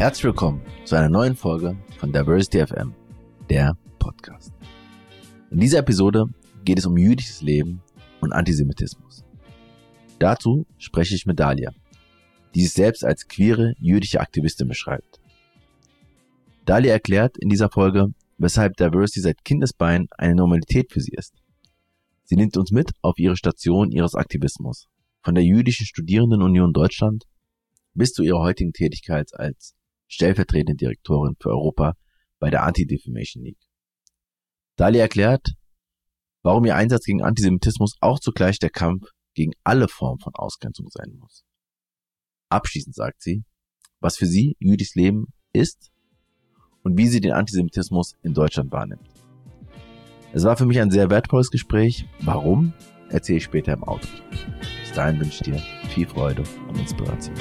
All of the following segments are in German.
Herzlich willkommen zu einer neuen Folge von Diversity FM, der Podcast. In dieser Episode geht es um jüdisches Leben und Antisemitismus. Dazu spreche ich mit Dalia, die sich selbst als queere jüdische Aktivistin beschreibt. Dalia erklärt in dieser Folge, weshalb Diversity seit Kindesbeinen eine Normalität für sie ist. Sie nimmt uns mit auf ihre Station ihres Aktivismus, von der Jüdischen Studierendenunion Deutschland bis zu ihrer heutigen Tätigkeit als stellvertretende Direktorin für Europa bei der Anti-Defamation League. Dalia erklärt, warum ihr Einsatz gegen Antisemitismus auch zugleich der Kampf gegen alle Formen von Ausgrenzung sein muss. Abschließend sagt sie, was für sie jüdisches Leben ist und wie sie den Antisemitismus in Deutschland wahrnimmt. Es war für mich ein sehr wertvolles Gespräch. Warum, erzähle ich später im Auto. Bis dahin wünsche ich dir viel Freude und Inspiration.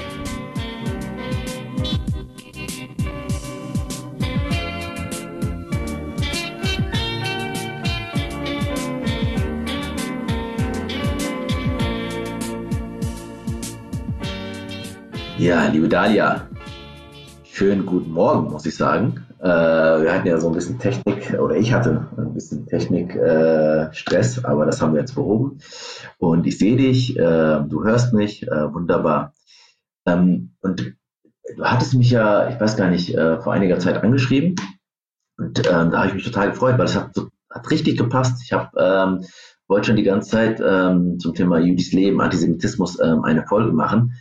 Ja, liebe Dalia, schönen guten Morgen, muss ich sagen. Wir hatten ja so ein bisschen Technik, oder ich hatte ein bisschen Technik-Stress, aber das haben wir jetzt behoben. Und ich sehe dich, du hörst mich, wunderbar. Und du hattest mich ja, ich weiß gar nicht, vor einiger Zeit angeschrieben. Und da habe ich mich total gefreut, weil es hat richtig gepasst. Ich wollte schon die ganze Zeit zum Thema jüdisches Leben, Antisemitismus eine Folge machen.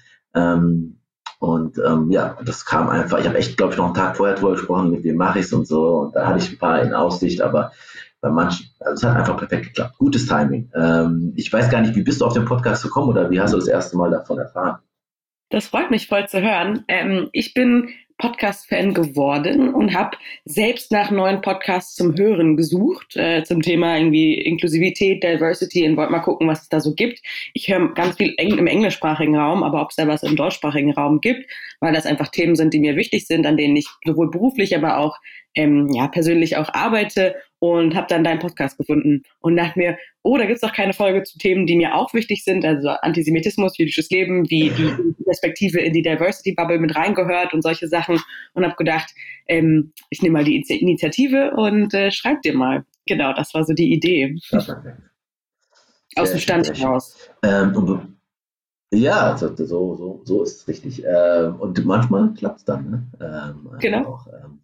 Das kam einfach, ich habe echt, glaube ich, noch einen Tag vorher drüber gesprochen, mit wem mache ich es und so, und da hatte ich ein paar in Aussicht, aber bei manchen, also es hat einfach perfekt geklappt. Gutes Timing. Ich weiß gar nicht, wie bist du auf den Podcast gekommen oder wie hast du das erste Mal davon erfahren? Das freut mich voll zu hören. Ich bin Podcast-Fan geworden und habe selbst nach neuen Podcasts zum Hören gesucht, zum Thema irgendwie Inklusivität, Diversity, und wollte mal gucken, was es da so gibt. Ich höre ganz viel im englischsprachigen Raum, aber ob es da was im deutschsprachigen Raum gibt, weil das einfach Themen sind, die mir wichtig sind, an denen ich sowohl beruflich, aber auch persönlich auch arbeite, und habe dann deinen Podcast gefunden und dachte mir, da gibt's doch keine Folge zu Themen, die mir auch wichtig sind, also Antisemitismus, jüdisches Leben, wie die Perspektive in die Diversity-Bubble mit reingehört und solche Sachen, und habe gedacht, ich nehme mal die Initiative und schreib dir mal. Genau, das war so die Idee. Aus dem Stand heraus. Ja, so ist es richtig. Und manchmal klappt es dann. Ne? Genau.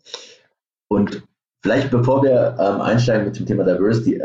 Und vielleicht, bevor wir einsteigen mit dem Thema Diversity,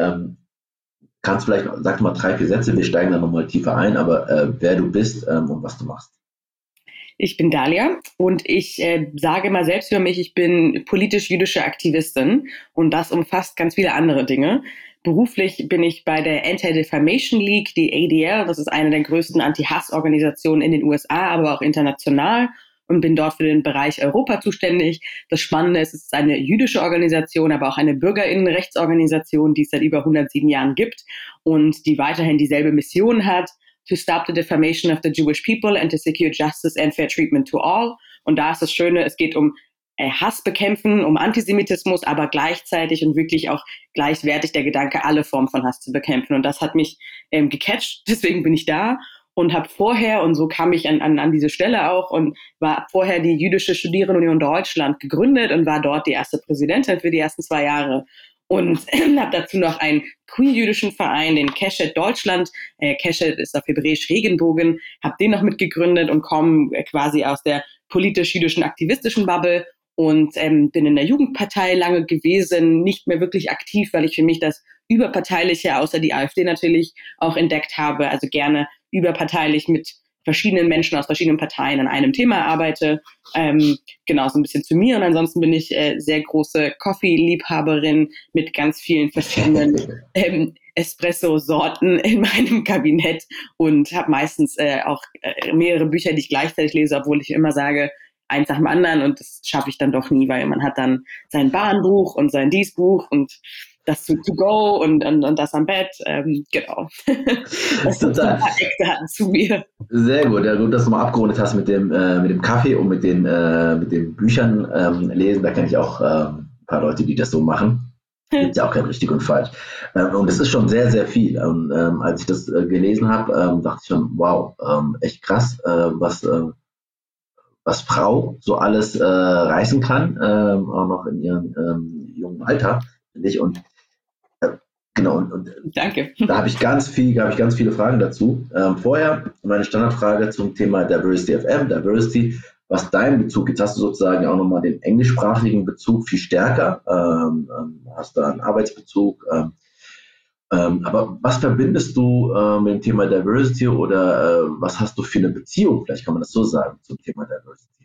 kannst du vielleicht, sag mal 3-4 Sätze, wir steigen dann nochmal tiefer ein, aber wer du bist und was du machst. Ich bin Dalia und ich sage mal selbst über mich, ich bin politisch-jüdische Aktivistin, und das umfasst ganz viele andere Dinge. Beruflich bin ich bei der Anti-Defamation League, die ADL, das ist eine der größten Anti-Hass-Organisationen in den USA, aber auch international, und bin dort für den Bereich Europa zuständig. Das Spannende ist, es ist eine jüdische Organisation, aber auch eine Bürgerinnenrechtsorganisation, die es seit über 107 Jahren gibt und die weiterhin dieselbe Mission hat: to stop the defamation of the Jewish people and to secure justice and fair treatment to all. Und da ist das Schöne, es geht um Hass bekämpfen, um Antisemitismus, aber gleichzeitig und wirklich auch gleichwertig der Gedanke, alle Formen von Hass zu bekämpfen. Und das hat mich gecatcht, deswegen bin ich da. Und habe vorher, und so kam ich an diese Stelle auch, und war vorher die Jüdische Studierendenunion Deutschland gegründet und war dort die erste Präsidentin für die ersten 2 Jahre. Und habe dazu noch einen queer-jüdischen Verein, den Keshet Deutschland. Keshet ist auf Hebräisch Regenbogen. Habe den noch mitgegründet und komme quasi aus der politisch-jüdischen aktivistischen Bubble und bin in der Jugendpartei lange gewesen, nicht mehr wirklich aktiv, weil ich für mich das Überparteiliche, außer die AfD natürlich, auch entdeckt habe. Also gerne überparteilich mit verschiedenen Menschen aus verschiedenen Parteien an einem Thema arbeite. Genau, so ein bisschen zu mir. Und ansonsten bin ich sehr große Coffee-Liebhaberin mit ganz vielen verschiedenen Espresso-Sorten in meinem Kabinett und habe meistens auch mehrere Bücher, die ich gleichzeitig lese, obwohl ich immer sage, eins nach dem anderen, und das schaffe ich dann doch nie, weil man hat dann sein Bahnbuch und sein Buch und das to go und das am Bett, genau. Das sind so ein paar Eckdaten zu mir. Sehr gut, ja, gut, dass du mal abgerundet hast mit dem Kaffee und mit den Büchern lesen. Da kenne ich auch ein paar Leute, die das so machen. Gibt ja auch kein richtig und falsch. Und es ist schon sehr, sehr viel. Als ich das gelesen habe, dachte ich schon, wow, echt krass, was was Frau so alles reißen kann, auch noch in ihrem jungen Alter, finde ich. Und genau, und Danke. da habe ich ganz viele Fragen dazu. Vorher meine Standardfrage zum Thema Diversity FM, Diversity, was dein Bezug, jetzt hast du sozusagen auch nochmal den englischsprachigen Bezug viel stärker, hast da einen Arbeitsbezug, aber was verbindest du mit dem Thema Diversity oder was hast du für eine Beziehung, vielleicht kann man das so sagen, zum Thema Diversity?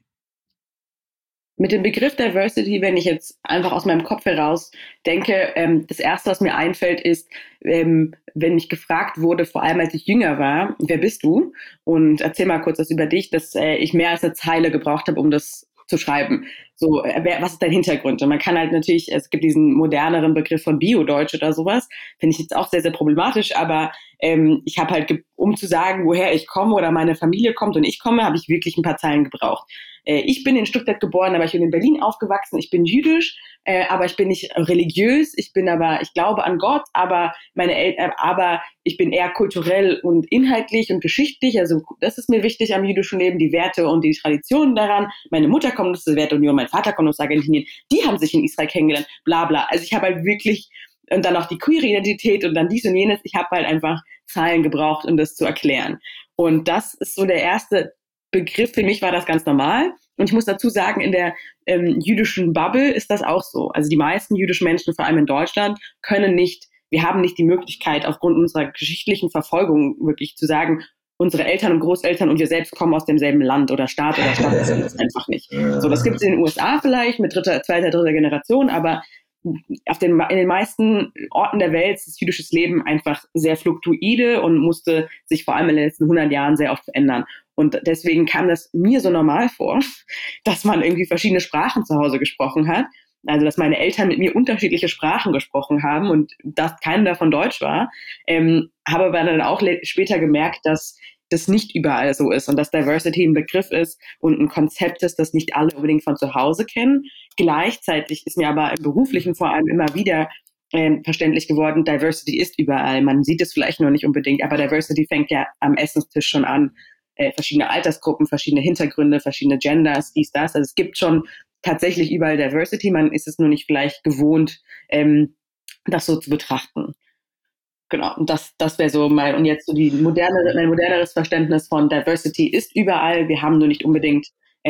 Mit dem Begriff Diversity, wenn ich jetzt einfach aus meinem Kopf heraus denke, das Erste, was mir einfällt, ist, wenn ich gefragt wurde, vor allem als ich jünger war, wer bist du? Und erzähl mal kurz was über dich, dass ich mehr als eine Zeile gebraucht habe, um das zu schreiben. So, was ist dein Hintergrund? Und man kann halt natürlich, es gibt diesen moderneren Begriff von Bio-Deutsch oder sowas, finde ich jetzt auch sehr, sehr problematisch, aber ich habe halt, um zu sagen, woher ich komme oder meine Familie kommt und ich komme, habe ich wirklich ein paar Zeilen gebraucht. Ich bin in Stuttgart geboren, aber ich bin in Berlin aufgewachsen. Ich bin jüdisch, aber ich bin nicht religiös. Ich glaube an Gott, aber aber ich bin eher kulturell und inhaltlich und geschichtlich. Also das ist mir wichtig am jüdischen Leben, die Werte und die Traditionen daran. Meine Mutter kommt aus der Sowjetunion, mein Vater kommt aus Argentinien. Die haben sich in Israel kennengelernt, bla bla. Also ich habe halt wirklich, und dann noch die queere Identität und dann dies und jenes. Ich habe halt einfach Zahlen gebraucht, um das zu erklären. Und das ist so der erste Begriff. Für mich war das ganz normal. Und ich muss dazu sagen, in der jüdischen Bubble ist das auch so. Also die meisten jüdischen Menschen, vor allem in Deutschland, wir haben nicht die Möglichkeit, aufgrund unserer geschichtlichen Verfolgung wirklich zu sagen, unsere Eltern und Großeltern und wir selbst kommen aus demselben Land oder Staat oder Stadt. Das ist einfach nicht. So, das gibt es in den USA vielleicht mit zweiter, dritter Generation, aber in den meisten Orten der Welt ist jüdisches Leben einfach sehr fluktuide und musste sich vor allem in den letzten 100 Jahren sehr oft verändern. Und deswegen kam das mir so normal vor, dass man irgendwie verschiedene Sprachen zu Hause gesprochen hat. Also, dass meine Eltern mit mir unterschiedliche Sprachen gesprochen haben und dass keiner davon Deutsch war. Habe aber dann auch später gemerkt, dass das nicht überall so ist und dass Diversity ein Begriff ist und ein Konzept ist, das nicht alle unbedingt von zu Hause kennen. Gleichzeitig ist mir aber im Beruflichen vor allem immer wieder verständlich geworden, Diversity ist überall. Man sieht es vielleicht noch nicht unbedingt, aber Diversity fängt ja am Essenstisch schon an. Verschiedene Altersgruppen, verschiedene Hintergründe, verschiedene Genders, dies, das. Also es gibt schon tatsächlich überall Diversity. Man ist es nur nicht vielleicht gewohnt, das so zu betrachten. Genau, und das wäre so und jetzt so mein moderneres Verständnis von Diversity ist überall. Wir haben nur nicht unbedingt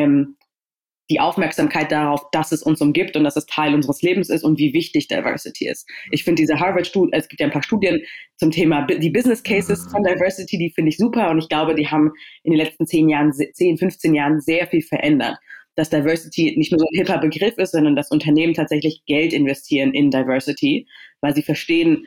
die Aufmerksamkeit darauf, dass es uns umgibt und dass es Teil unseres Lebens ist und wie wichtig Diversity ist. Ich finde diese Harvard-Studien, es gibt ja ein paar Studien zum Thema die Business Cases von Diversity, die finde ich super und ich glaube, die haben in den letzten 10, 15 Jahren sehr viel verändert. Dass Diversity nicht nur so ein hipper Begriff ist, sondern dass Unternehmen tatsächlich Geld investieren in Diversity, weil sie verstehen,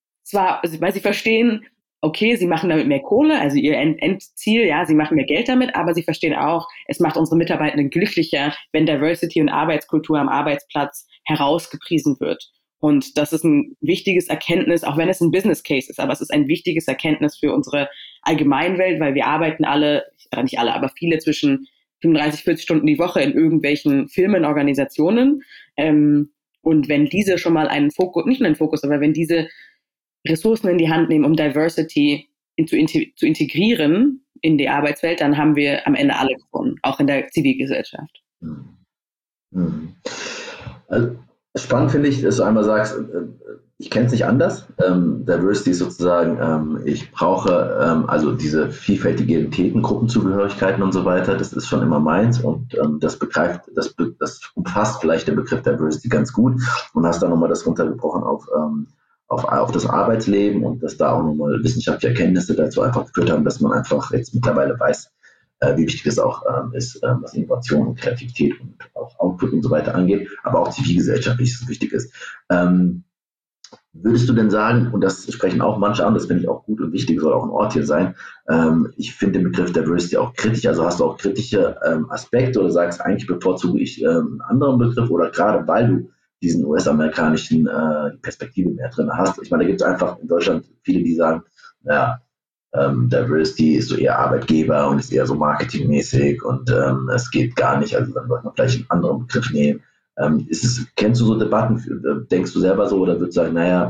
okay, sie machen damit mehr Kohle, also ihr Endziel, ja, sie machen mehr Geld damit, aber sie verstehen auch, es macht unsere Mitarbeitenden glücklicher, wenn Diversity und Arbeitskultur am Arbeitsplatz herausgepriesen wird. Und das ist ein wichtiges Erkenntnis, auch wenn es ein Business Case ist, aber es ist ein wichtiges Erkenntnis für unsere Allgemeinwelt, weil wir arbeiten nicht alle, aber viele zwischen 35, 40 Stunden die Woche in irgendwelchen Firmenorganisationen. Und wenn diese schon mal nicht nur einen Fokus, aber wenn diese Ressourcen in die Hand nehmen, um Diversity zu integrieren in die Arbeitswelt, dann haben wir am Ende alle gewonnen, auch in der Zivilgesellschaft. Also, spannend finde ich, dass du einmal sagst, ich kenne es nicht anders. Diversity ist sozusagen, ich brauche also diese vielfältige Identitäten, Gruppenzugehörigkeiten und so weiter, das ist schon immer meins und das umfasst vielleicht der Begriff Diversity ganz gut und hast dann nochmal das runtergebrochen auf das Arbeitsleben und dass da auch nochmal wissenschaftliche Erkenntnisse dazu einfach geführt haben, dass man einfach jetzt mittlerweile weiß, wie wichtig es auch ist, was Innovation und Kreativität und auch Output und so weiter angeht, aber auch zivilgesellschaftlich wichtig ist. Würdest du denn sagen, und das sprechen auch manche an, das finde ich auch gut und wichtig, soll auch ein Ort hier sein, ich finde den Begriff Diversity auch kritisch, also hast du auch kritische Aspekte oder sagst, eigentlich bevorzuge ich einen anderen Begriff oder gerade weil du diesen US-amerikanischen Perspektive mehr drin hast. Ich meine, da gibt es einfach in Deutschland viele, die sagen, naja, Diversity ist so eher Arbeitgeber und ist eher so marketingmäßig und es geht gar nicht, also dann sollte man vielleicht einen anderen Begriff nehmen. Kennst du so Debatten, denkst du selber so oder würdest du sagen, naja,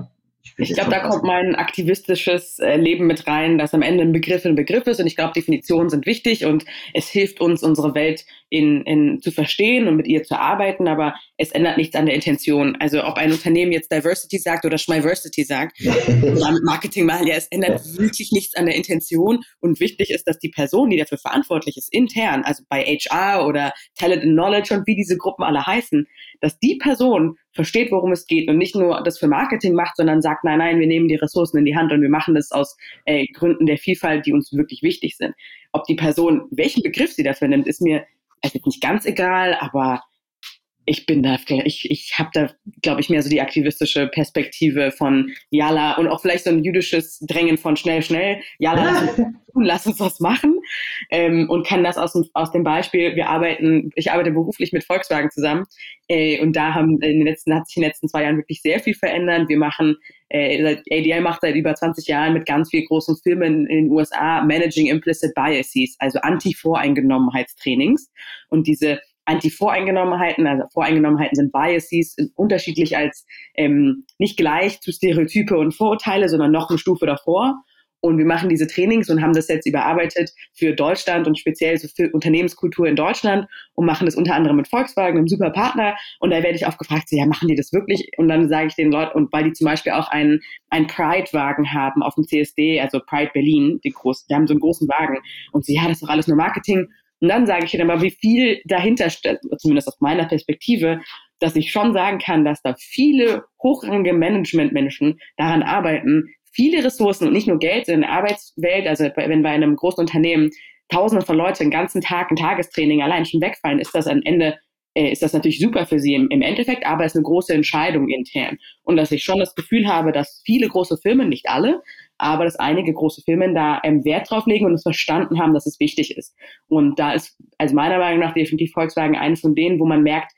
Ich glaube, da kommt mein aktivistisches Leben mit rein, dass am Ende ein Begriff ist. Und ich glaube, Definitionen sind wichtig und es hilft uns, unsere Welt zu verstehen und mit ihr zu arbeiten. Aber es ändert nichts an der Intention. Also ob ein Unternehmen jetzt Diversity sagt oder Schmiversity sagt, oder mit Marketing machen, ja, es ändert wirklich nichts an der Intention. Und wichtig ist, dass die Person, die dafür verantwortlich ist, intern, also bei HR oder Talent and Knowledge und wie diese Gruppen alle heißen, dass die Person versteht, worum es geht und nicht nur das für Marketing macht, sondern sagt, nein, wir nehmen die Ressourcen in die Hand und wir machen das aus Gründen der Vielfalt, die uns wirklich wichtig sind. Ob die Person, welchen Begriff sie dafür nimmt, ist mir also nicht ganz egal, aber ich habe da, glaube ich, mehr so die aktivistische Perspektive von Yalla und auch vielleicht so ein jüdisches Drängen von schnell, Yalla, lass uns was machen, und kann das aus dem Beispiel, ich arbeite beruflich mit Volkswagen zusammen, und da hat sich in den letzten 2 Jahren wirklich sehr viel verändert. Wir machen, ADL macht seit über 20 Jahren mit ganz vielen großen Firmen in den USA Managing Implicit Biases, also Anti-Voreingenommenheitstrainings, und diese Anti-Voreingenommenheiten, also Voreingenommenheiten sind Biases, sind unterschiedlich als nicht gleich zu Stereotype und Vorurteile, sondern noch eine Stufe davor. Und wir machen diese Trainings und haben das jetzt überarbeitet für Deutschland und speziell so für Unternehmenskultur in Deutschland und machen das unter anderem mit Volkswagen, einem super Partner. Und da werde ich oft gefragt, ja, machen die das wirklich? Und dann sage ich den Leuten, und weil die zum Beispiel auch einen Pride-Wagen haben auf dem CSD, also Pride Berlin, die haben so einen großen Wagen. Und so, ja, das ist doch alles nur Marketing. Und dann sage ich ihnen aber, wie viel dahinter steht, zumindest aus meiner Perspektive, dass ich schon sagen kann, dass da viele hochrangige Managementmenschen daran arbeiten, viele Ressourcen und nicht nur Geld in der Arbeitswelt, also wenn bei einem großen Unternehmen Tausende von Leuten den ganzen Tag ein Tagestraining allein schon wegfallen, ist das am Ende, ist das natürlich super für sie im Endeffekt, aber es ist eine große Entscheidung intern. Und dass ich schon das Gefühl habe, dass viele große Firmen, nicht alle, aber dass einige große Firmen da Wert drauf legen und es verstanden haben, dass es wichtig ist. Und da ist, also meiner Meinung nach, definitiv Volkswagen eine von denen, wo man merkt,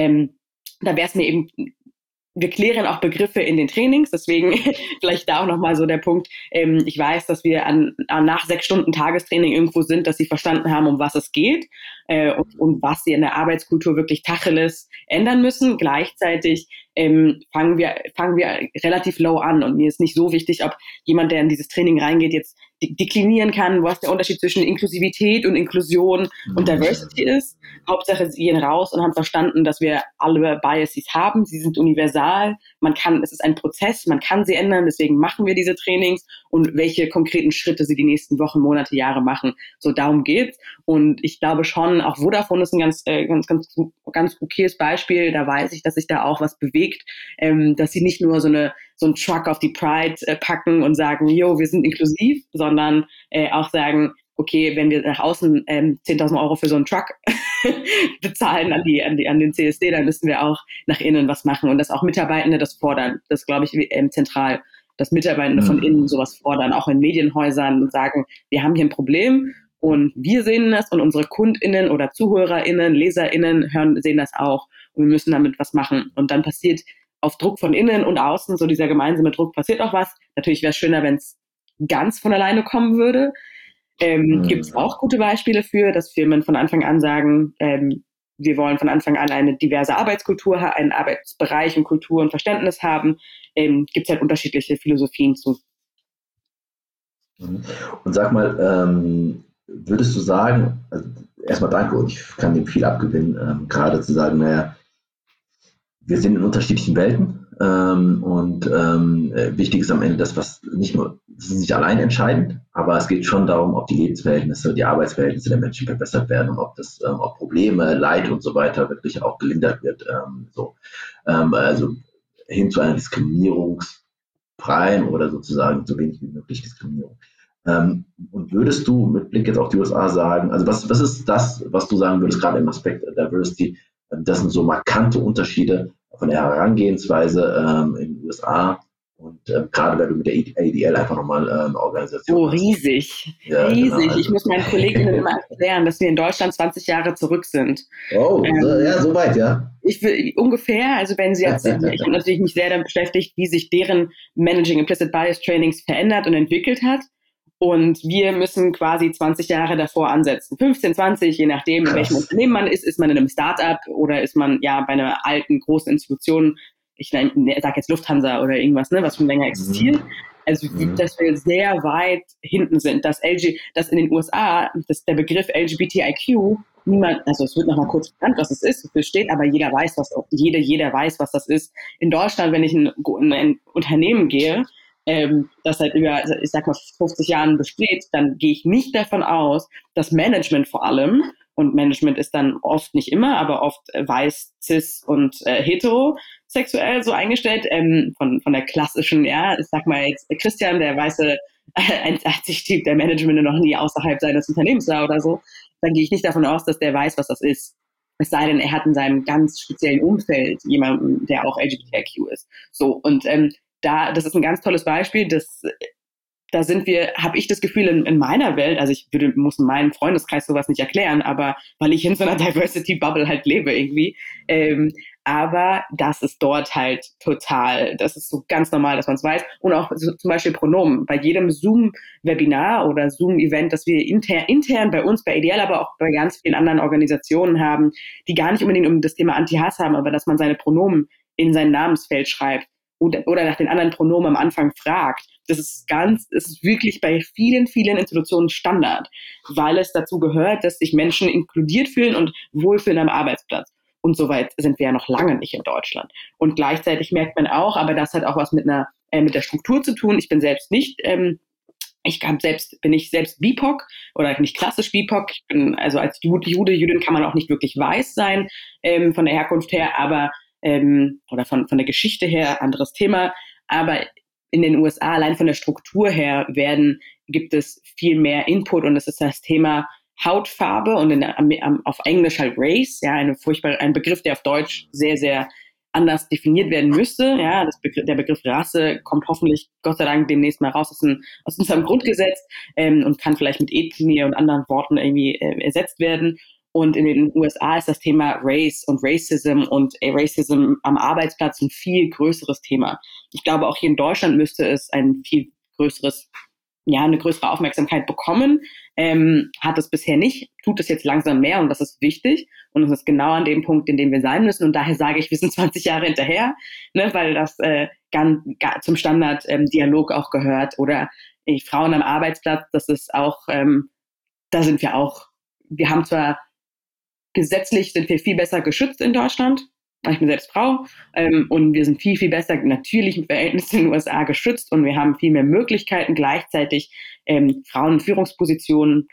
da wäre es mir eben, wir klären auch Begriffe in den Trainings, deswegen vielleicht da auch nochmal so der Punkt, ich weiß, dass wir nach 6 Stunden Tagestraining irgendwo sind, dass sie verstanden haben, um was es geht, und was sie in der Arbeitskultur wirklich Tacheles ändern müssen. Gleichzeitig fangen wir relativ low an, und mir ist nicht so wichtig, ob jemand, der in dieses Training reingeht, jetzt deklinieren kann, was der Unterschied zwischen Inklusivität und Inklusion und Diversity ist. Hauptsache, sie gehen raus und haben verstanden, dass wir alle Biases haben. Sie sind universal. Es ist ein Prozess, man kann sie ändern. Deswegen machen wir diese Trainings, und welche konkreten Schritte sie die nächsten Wochen, Monate, Jahre machen. So, darum geht's. Und ich glaube schon, auch Vodafone ist ein ganz okayes Beispiel. Da weiß ich, dass sich da auch was bewegt, dass sie nicht nur so einen Truck auf die Pride packen und sagen, jo, wir sind inklusiv, sondern auch sagen, okay, wenn wir nach außen 10.000 Euro für so einen Truck bezahlen an den CSD, dann müssen wir auch nach innen was machen, und dass auch Mitarbeitende das fordern. Das glaube ich zentral, dass Mitarbeitende von innen sowas fordern, auch in Medienhäusern, und sagen, wir haben hier ein Problem und wir sehen das, und unsere KundInnen oder ZuhörerInnen, LeserInnen sehen das auch, und wir müssen damit was machen. Und dann passiert auf Druck von innen und außen, so dieser gemeinsame Druck, passiert auch was. Natürlich wäre es schöner, wenn es ganz von alleine kommen würde. Gibt es auch gute Beispiele für, dass Firmen von Anfang an sagen, wir wollen von Anfang an eine diverse Arbeitskultur, einen Arbeitsbereich und Kultur und Verständnis haben. Gibt es halt unterschiedliche Philosophien zu. Und sag mal, würdest du sagen, also erstmal danke, und ich kann dem viel abgewinnen, gerade zu sagen, naja, wir sind in unterschiedlichen Welten, und wichtig ist am Ende das, was das ist nicht allein entscheidend, aber es geht schon darum, ob die Lebensverhältnisse, die Arbeitsverhältnisse der Menschen verbessert werden und ob Probleme, Leid und so weiter wirklich auch gelindert wird, also hin zu einer diskriminierungsfreien oder sozusagen so wenig wie möglich Diskriminierung. Und würdest du mit Blick jetzt auf die USA sagen, also was ist das, was du sagen würdest, gerade im Aspekt Diversity, das sind so markante Unterschiede von der Herangehensweise in den USA, und gerade wenn du mit der ADL einfach nochmal eine Organisation hast. Riesig. Ja, riesig. Genau, also. Ich muss meinen Kolleginnen immer erklären, dass wir in Deutschland 20 Jahre zurück sind. Oh, so weit, ja. Ich will ungefähr, also wenn sie jetzt, ich habe natürlich mich sehr damit beschäftigt, wie sich deren Managing Implicit Bias Trainings verändert und entwickelt hat. Und wir müssen quasi 20 Jahre davor ansetzen. 15, 20, je nachdem, in welchem Unternehmen man ist. Ist man in einem Start-up oder ist man ja bei einer alten, großen Institution, ich sage jetzt Lufthansa oder irgendwas, ne, was schon länger existiert. Also, dass wir sehr weit hinten sind, dass in den USA, der Begriff LGBTIQ, also es wird nochmal kurz benannt, was es ist, wofür es steht, aber jeder weiß, was das ist. In Deutschland, wenn ich in ein Unternehmen gehe, das seit über, ich sag mal, 50 Jahren besteht, dann gehe ich nicht davon aus, dass Management vor allem, und Management ist dann oft, nicht immer, aber oft weiß, cis und heterosexuell so eingestellt, von der klassischen, ja, ich sag mal jetzt Christian, der weiße 1,80-Typ, der Management noch nie außerhalb seines Unternehmens war oder so, dann gehe ich nicht davon aus, dass der weiß, was das ist. Es sei denn, er hat in seinem ganz speziellen Umfeld jemanden, der auch LGBTIQ ist. So, und das ist ein ganz tolles Beispiel, da habe ich das Gefühl in meiner Welt, also muss in meinem Freundeskreis sowas nicht erklären, aber weil ich in so einer Diversity-Bubble halt lebe irgendwie, aber das ist dort halt das ist so ganz normal, dass man es weiß. Und auch so, zum Beispiel Pronomen. Bei jedem Zoom-Webinar oder Zoom-Event, das wir intern bei uns, bei Ideal, aber auch bei ganz vielen anderen Organisationen haben, die gar nicht unbedingt um das Thema Anti-Hass haben, aber dass man seine Pronomen in sein Namensfeld schreibt oder nach den anderen Pronomen am Anfang fragt. Das ist wirklich bei vielen, vielen Institutionen Standard, weil es dazu gehört, dass sich Menschen inkludiert fühlen und wohlfühlen am Arbeitsplatz. Und soweit sind wir ja noch lange nicht in Deutschland. Und gleichzeitig merkt man auch, aber das hat auch was mit der Struktur zu tun. Ich bin selbst nicht, bin ich selbst BIPOC oder nicht klassisch BIPOC. Ich bin, also als Judin kann man auch nicht wirklich weiß sein, von der Herkunft her, aber, oder von der Geschichte her, anderes Thema. Aber in den USA, allein von der Struktur her, gibt es viel mehr Input, und das ist das Thema Hautfarbe und auf Englisch halt Race, ja, ein Begriff, der auf Deutsch sehr, sehr anders definiert werden müsste. Ja, der Begriff Rasse kommt hoffentlich, Gott sei Dank, demnächst mal raus aus unserem Grundgesetz, und kann vielleicht mit Ethnie und anderen Worten irgendwie ersetzt werden. Und in den USA ist das Thema Race und Racism am Arbeitsplatz ein viel größeres Thema. Ich glaube, auch hier in Deutschland müsste es eine größere Aufmerksamkeit bekommen. Hat es bisher nicht, tut es jetzt langsam mehr, und das ist wichtig. Und es ist genau an dem Punkt, in dem wir sein müssen. Und daher sage ich, wir sind 20 Jahre hinterher, ne, weil das zum Standarddialog auch gehört. Oder Frauen am Arbeitsplatz, das ist auch, da sind wir auch, wir haben zwar gesetzlich sind wir viel besser geschützt in Deutschland, weil ich bin selbst Frau, und wir sind viel, viel besser natürlich im Verhältnis zu den USA geschützt, und wir haben viel mehr Möglichkeiten. Gleichzeitig Frauen in Führungspositionen,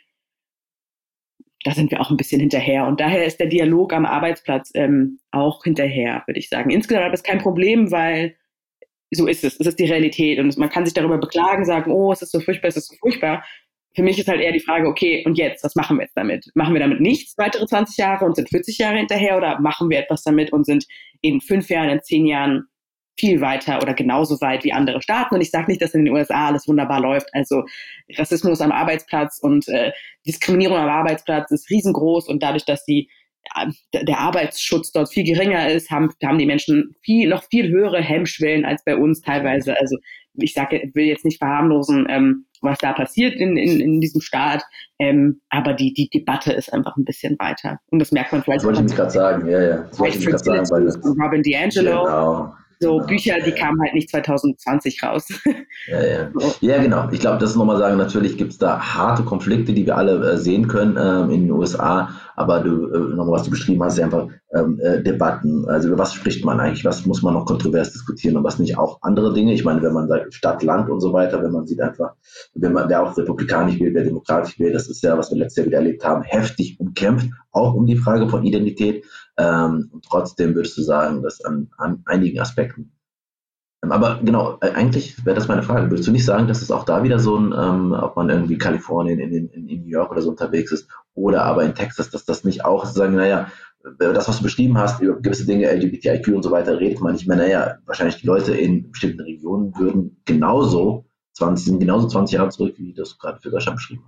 da sind wir auch ein bisschen hinterher, und daher ist der Dialog am Arbeitsplatz auch hinterher, würde ich sagen. Insgesamt ist es kein Problem, weil so ist es ist die Realität, und man kann sich darüber beklagen, sagen, oh, es ist so furchtbar. Für mich ist halt eher die Frage, okay, und jetzt, was machen wir jetzt damit? Machen wir damit nichts weitere 20 Jahre und sind 40 Jahre hinterher, oder machen wir etwas damit und sind in 5 Jahren, in 10 Jahren viel weiter oder genauso weit wie andere Staaten? Und ich sage nicht, dass in den USA alles wunderbar läuft. Also Rassismus am Arbeitsplatz und Diskriminierung am Arbeitsplatz ist riesengroß, und dadurch, dass der Arbeitsschutz dort viel geringer ist, haben die Menschen noch viel höhere Hemmschwellen als bei uns teilweise. Also ich will jetzt nicht verharmlosen, was da passiert in diesem Staat, aber die Debatte ist einfach ein bisschen weiter. Und das merkt man vielleicht. Das wollte ich gerade sagen, ja. Das wollte ich gerade sagen, weil das Robin DiAngelo. Genau. So Bücher, die kamen halt nicht 2020 raus. Ja, genau. Ich glaube, das ist nochmal sagen, natürlich gibt es da harte Konflikte, die wir alle sehen können in den USA, aber nochmal, was du beschrieben hast, ist einfach Debatten. Also über was spricht man eigentlich, was muss man noch kontrovers diskutieren und was nicht, auch andere Dinge. Ich meine, wenn man sagt Stadt, Land und so weiter, wenn man sieht einfach, wer auch republikanisch wählt, wer demokratisch wählt, das ist ja, was wir letztes Jahr wieder erlebt haben, heftig umkämpft, auch um die Frage von Identität. Und trotzdem würdest du sagen, dass an einigen Aspekten. Aber genau, eigentlich wäre das meine Frage. Würdest du nicht sagen, dass es auch da wieder so ob man irgendwie Kalifornien, in New York oder so unterwegs ist, oder aber in Texas, dass das nicht auch sagen, das, was du beschrieben hast, über gewisse Dinge, LGBTIQ und so weiter, redet man nicht mehr, wahrscheinlich die Leute in bestimmten Regionen sind genauso 20 Jahre zurück, wie du das gerade für Deutschland beschrieben hast.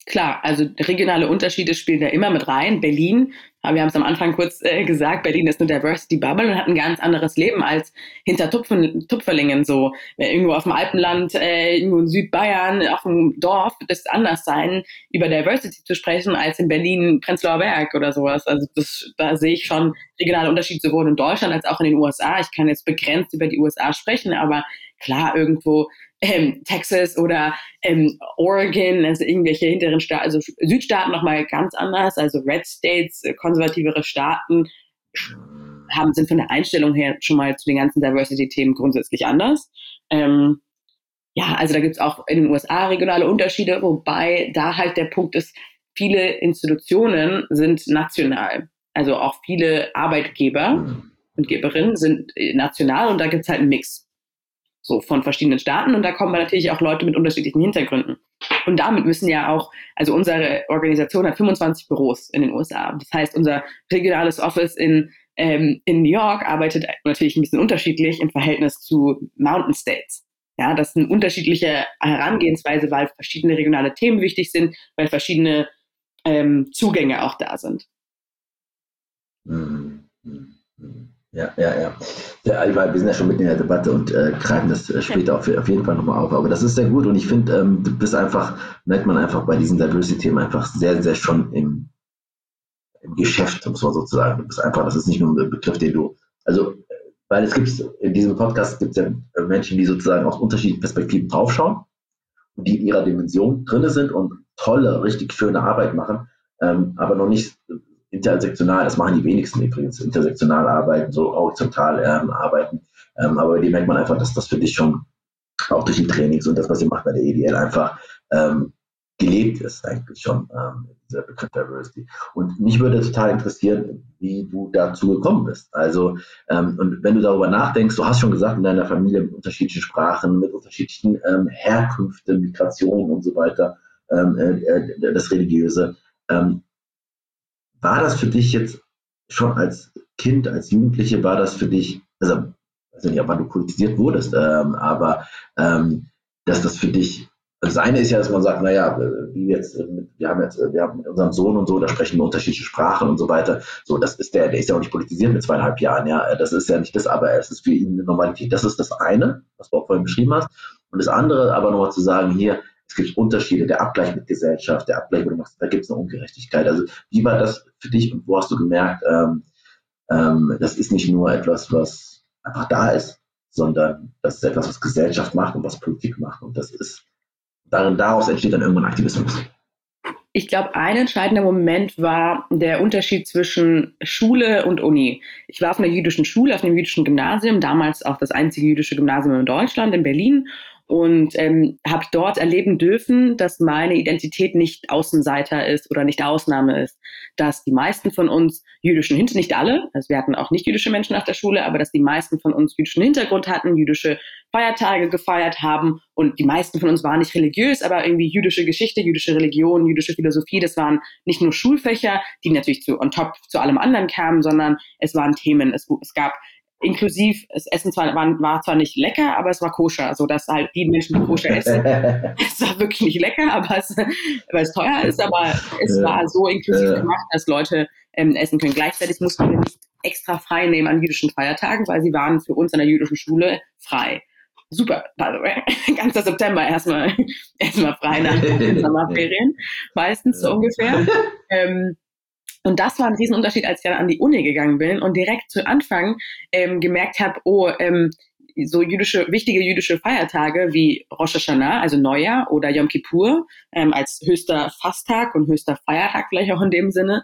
Klar, also regionale Unterschiede spielen da immer mit rein. Berlin, wir haben es am Anfang kurz gesagt, Berlin ist eine Diversity Bubble und hat ein ganz anderes Leben als hinter Tupferlingen so. Irgendwo auf dem Alpenland, irgendwo in Südbayern, auf dem Dorf, wird es anders sein, über Diversity zu sprechen, als in Berlin, Prenzlauer Berg oder sowas. Also da sehe ich schon regionale Unterschiede sowohl in Deutschland als auch in den USA. Ich kann jetzt begrenzt über die USA sprechen, aber klar, irgendwo Texas oder Oregon, also irgendwelche hinteren Staaten, also Südstaaten nochmal ganz anders, also Red States, konservativere Staaten sind von der Einstellung her schon mal zu den ganzen Diversity-Themen grundsätzlich anders. Also da gibt's auch in den USA regionale Unterschiede, wobei da halt der Punkt ist, viele Institutionen sind national, also auch viele Arbeitgeber und Geberinnen sind national und da gibt's halt einen Mix. So von verschiedenen Staaten und da kommen natürlich auch Leute mit unterschiedlichen Hintergründen. Und damit müssen ja auch, also unsere Organisation hat 25 Büros in den USA. Das heißt, unser regionales Office in New York arbeitet natürlich ein bisschen unterschiedlich im Verhältnis zu Mountain States. Ja, das ist eine unterschiedliche Herangehensweise, weil verschiedene regionale Themen wichtig sind, weil verschiedene Zugänge auch da sind. Ja. Wir sind ja schon mitten in der Debatte und greifen das später auf jeden Fall nochmal auf. Aber das ist sehr gut und ich finde, du bist einfach, merkt man einfach bei diesen Diversity-Themen einfach sehr, sehr schon im Geschäft, muss man sozusagen. Du bist einfach, das ist nicht nur ein Begriff, weil es gibt in diesem Podcast gibt es ja Menschen, die sozusagen aus unterschiedlichen Perspektiven draufschauen und die in ihrer Dimension drin sind und tolle, richtig schöne Arbeit machen, aber noch nicht intersektional, das machen die wenigsten übrigens, intersektional arbeiten, so horizontal arbeiten, aber bei dir merkt man einfach, dass das für dich schon auch durch die Trainings und das, was ihr macht bei der EDL, einfach gelebt ist eigentlich schon, dieser Begriff Diversity. Und mich würde total interessieren, wie du dazu gekommen bist. Also, und wenn du darüber nachdenkst, du hast schon gesagt, in deiner Familie mit unterschiedlichen Sprachen, mit unterschiedlichen Herkünften, Migrationen und so weiter, das Religiöse, war das für dich jetzt schon als Kind, als Jugendliche, war das für dich, also ich weiß nicht, wann du politisiert wurdest, aber dass das für dich, also das eine ist ja, dass man sagt, naja, wie jetzt, wir haben mit unserem Sohn und so, da sprechen wir unterschiedliche Sprachen und so weiter. So, das ist der ist ja auch nicht politisiert mit 2,5 Jahren, ja. Das ist ja nicht das, aber es ist für ihn eine Normalität. Das ist das eine, was du auch vorhin beschrieben hast. Und das andere, aber nochmal zu sagen, hier, es gibt Unterschiede, der Abgleich mit Gesellschaft, der Abgleich, wo du machst, da gibt es eine Ungerechtigkeit. Also wie war das für dich und wo hast du gemerkt, das ist nicht nur etwas, was einfach da ist, sondern das ist etwas, was Gesellschaft macht und was Politik macht. Und das ist, daraus entsteht dann irgendwann Aktivismus. Ich glaube, ein entscheidender Moment war der Unterschied zwischen Schule und Uni. Ich war auf einer jüdischen Schule, auf einem jüdischen Gymnasium, damals auch das einzige jüdische Gymnasium in Deutschland, in Berlin. Und habe dort erleben dürfen, dass meine Identität nicht Außenseiter ist oder nicht Ausnahme ist. Dass die meisten von uns jüdischen Hintergrund, nicht alle, also wir hatten auch nicht jüdische Menschen auf der Schule, aber dass die meisten von uns jüdischen Hintergrund hatten, jüdische Feiertage gefeiert haben und die meisten von uns waren nicht religiös, aber irgendwie jüdische Geschichte, jüdische Religion, jüdische Philosophie, das waren nicht nur Schulfächer, die natürlich on top zu allem anderen kamen, sondern es waren Themen, es gab inklusiv, das Essen war zwar nicht lecker, aber es war koscher, so dass halt die Menschen, die koscher essen, es war wirklich nicht lecker, aber weil es teuer ist, aber es war so inklusiv gemacht, dass Leute essen können. Gleichzeitig mussten wir nicht extra frei nehmen an jüdischen Feiertagen, weil sie waren für uns an der jüdischen Schule frei. Super, by the way. Ganzer September erstmal frei nach den Sommerferien, meistens so ungefähr. Und das war ein Riesenunterschied, als ich dann an die Uni gegangen bin und direkt zu Anfang gemerkt habe, so wichtige jüdische Feiertage wie Rosh Hashanah, also Neujahr, oder Yom Kippur als höchster Fasttag und höchster Feiertag vielleicht auch in dem Sinne,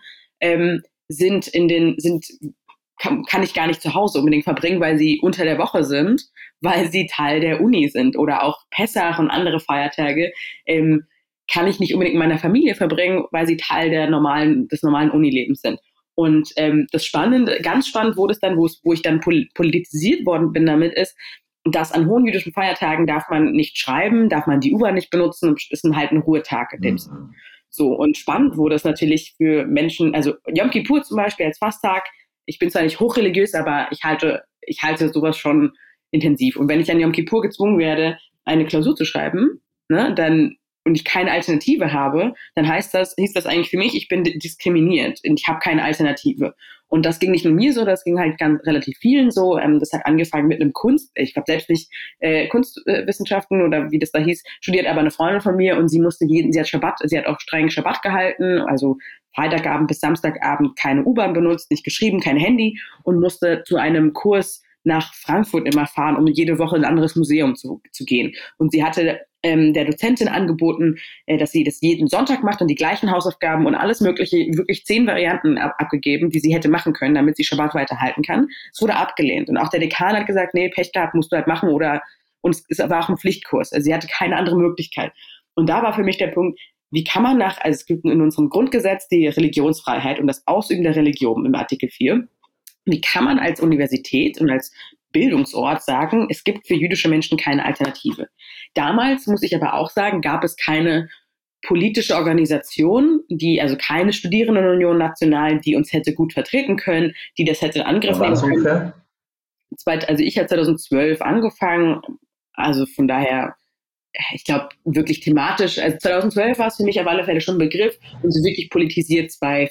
kann ich gar nicht zu Hause unbedingt verbringen, weil sie unter der Woche sind, weil sie Teil der Uni sind, oder auch Pessach und andere Feiertage kann ich nicht unbedingt in meiner Familie verbringen, weil sie Teil des normalen Unilebens sind. Und ganz spannend wurde es dann, wo ich dann politisiert worden bin damit, ist, dass an hohen jüdischen Feiertagen darf man nicht schreiben, darf man die U-Bahn nicht benutzen und ist halt ein Ruhetag in dem Sinne. So, und spannend wurde es natürlich für Menschen, also Yom Kippur zum Beispiel als Fasttag, ich bin zwar nicht hochreligiös, aber ich halte sowas schon intensiv. Und wenn ich an Yom Kippur gezwungen werde, eine Klausur zu schreiben, ne, dann und ich keine Alternative habe, dann hieß das eigentlich für mich, ich bin diskriminiert und ich habe keine Alternative. Und das ging nicht nur mir so, das ging halt relativ vielen so. Das hat angefangen mit einem ich habe selbst nicht Kunstwissenschaften oder wie das da hieß, studiert, aber eine Freundin von mir und sie hat auch streng Schabbat gehalten, also Freitagabend bis Samstagabend keine U-Bahn benutzt, nicht geschrieben, kein Handy und musste zu einem Kurs nach Frankfurt immer fahren, um jede Woche in ein anderes Museum zu gehen. Und sie hatte der Dozentin angeboten, dass sie das jeden Sonntag macht und die gleichen Hausaufgaben und alles mögliche, wirklich 10 Varianten abgegeben, die sie hätte machen können, damit sie Schabbat weiterhalten kann. Es wurde abgelehnt. Und auch der Dekan hat gesagt, nee, Pech gehabt, musst du halt machen und es war auch ein Pflichtkurs. Also sie hatte keine andere Möglichkeit. Und da war für mich der Punkt, wie kann man also es gibt in unserem Grundgesetz die Religionsfreiheit und das Ausüben der Religion im Artikel 4. Wie kann man als Universität und als Bildungsort sagen, es gibt für jüdische Menschen keine Alternative? Damals, muss ich aber auch sagen, gab es keine politische Organisation, also keine Studierendenunion national, die uns hätte gut vertreten können, die das hätte in Angriff nehmen können. Also ich habe 2012 angefangen, also von daher, ich glaube, wirklich thematisch, also 2012 war es für mich auf alle Fälle schon ein Begriff und so wirklich politisiert